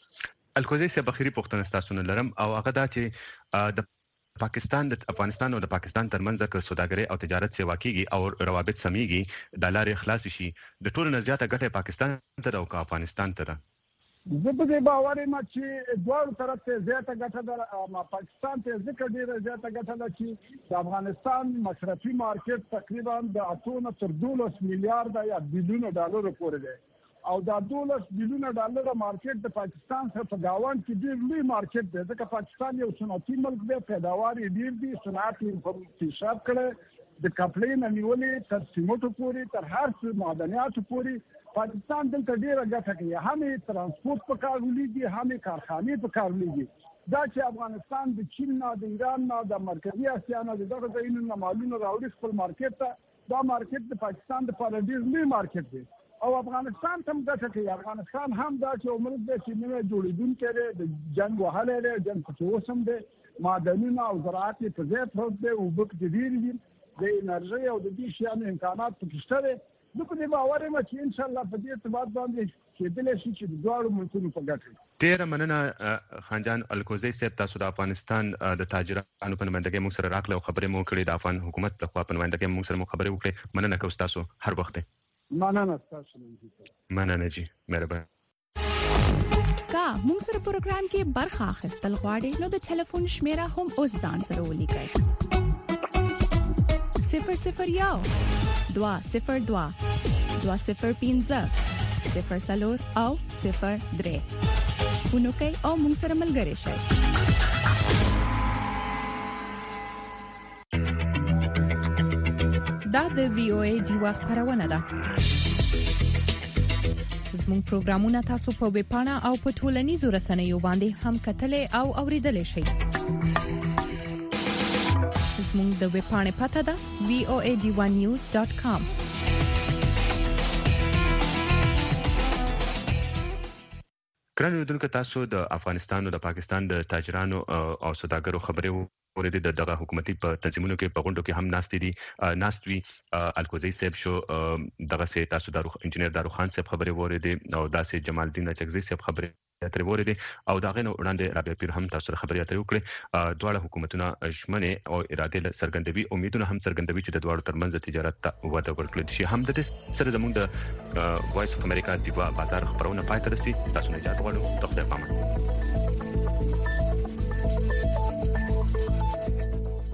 الکوزي صاحب اخیری پوښتنه تاسو نه لرم او هغه دا چې د پاکستان د افغانستان او د پاکستان ترمنځ کې سوداګري او تجارت سیوا کیږي او روابط سميږي د لارې خلاص شي د ټولو نه زیاته ګټه پاکستان ته او افغانستان ته ده زه په دې باور یم چې دوه طرف ته زیاته ګټه ده ما پاکستان ته ځکه ډیره زیاته ګټه ده چې د افغانستان مصرفي مارکیټ تقریبا د اتو تر دولس میلیارډ یا بلیون ډالر پورې دی او دا دولس بلیون ډالر مارکیټ د پاکستان سره په گاوان کې ډیر لوی مارکیټ دی ځکه پاکستان یو صنعتي ملک دی پیداوار یې ډیر دي صنعت یې په انتشار کړي د کپړې نه نیولې تر سیمټو پورې تر هر څه معدنیاتو پورې پاکستان دلته ډیره ګټه کوي هم ترانسپورت په کار ولېږي هم کارخانې په کار ولېږي دا چې افغانستان د چین نه د ایران نه د مرکزي اسیا نه دغه ځایونو نه مالونه راوړي خپل مارکیټ ته دا مارکیټ د پاکستان د لپاره ډیر لوی مارکیټ دی او افغانستان هم ګټه کوي افغانستان هم دا چې عمر د سیمه جوړیدونکو لري د جنگ وهاله لري جنگ په اوسم دی معدنونه او زراعت په ځای پروت دی او بک د ډیر دي د انرژي او د دې شیانو امکانات پکې دي نو په دې باور یم چې ان شاء الله په دې ارتباط باندې کېدلی شي چې د دواړو ملکونو په ګټه ډېره مننه خانجان الکوزي صاحب تاسو د افغانستان د تاجرانو په نمائندګۍ موږ سره راغله او خبرې مو کړې د افغان حکومت د خوا په نمائندګۍ موږ سره مو خبرې وکړې مننه کوم تاسو هر وخت مننه تاسو مننه جی مهرباني کا موږ سره پروګرام کې برخه اخیستل غواړئ نو د ټلیفون شمیره هم اوس ځان سره ولیکئ صفر صفر یو دوا صفر دوا دوا صفر پینځه صفر سلور او صفر درې فونوکي او موږ سره ملګری شئ دا د وی او ای دی وخت خبرونه ده زموږ پروګرامونه تاسو په ویب پاڼه او په ټولنیزو رسنیو باندې هم کتلې او اوریدلې شئ. زموږ د ویب پاڼې پته ده وی او ای ډي ون نیوز ډاټ کام. ګرانو اوریدونکو، تاسو د افغانستان او د پاکستان د تاجرانو او سوداګرو خبرې ورته د دغه حکومتي په تنظیمونو کې په غونډو کې هم ناست دي ناستوي. الکوزي صاحب شو دغه سه تاسو دارو انجنیر دارو خان صاحب خبرې ورته او داسې جمال الدین چغزي صاحب خبرې اترې ورته او داغه نو وړاندې رابعه پیر هم تاسو خبرې اترې وکړي. دواړه حکومتونه ژمنه او اراده سرګندوي امیدونه هم سرګندوي چې د دواړو ترمنځ تجارت ته وده ورکړي شي. هم د سره زموږ د وایس اف امریکا دیوا بازار خبرونه پاتې رسي. تاسو نه اجازه غواړم. ته خدای پامان.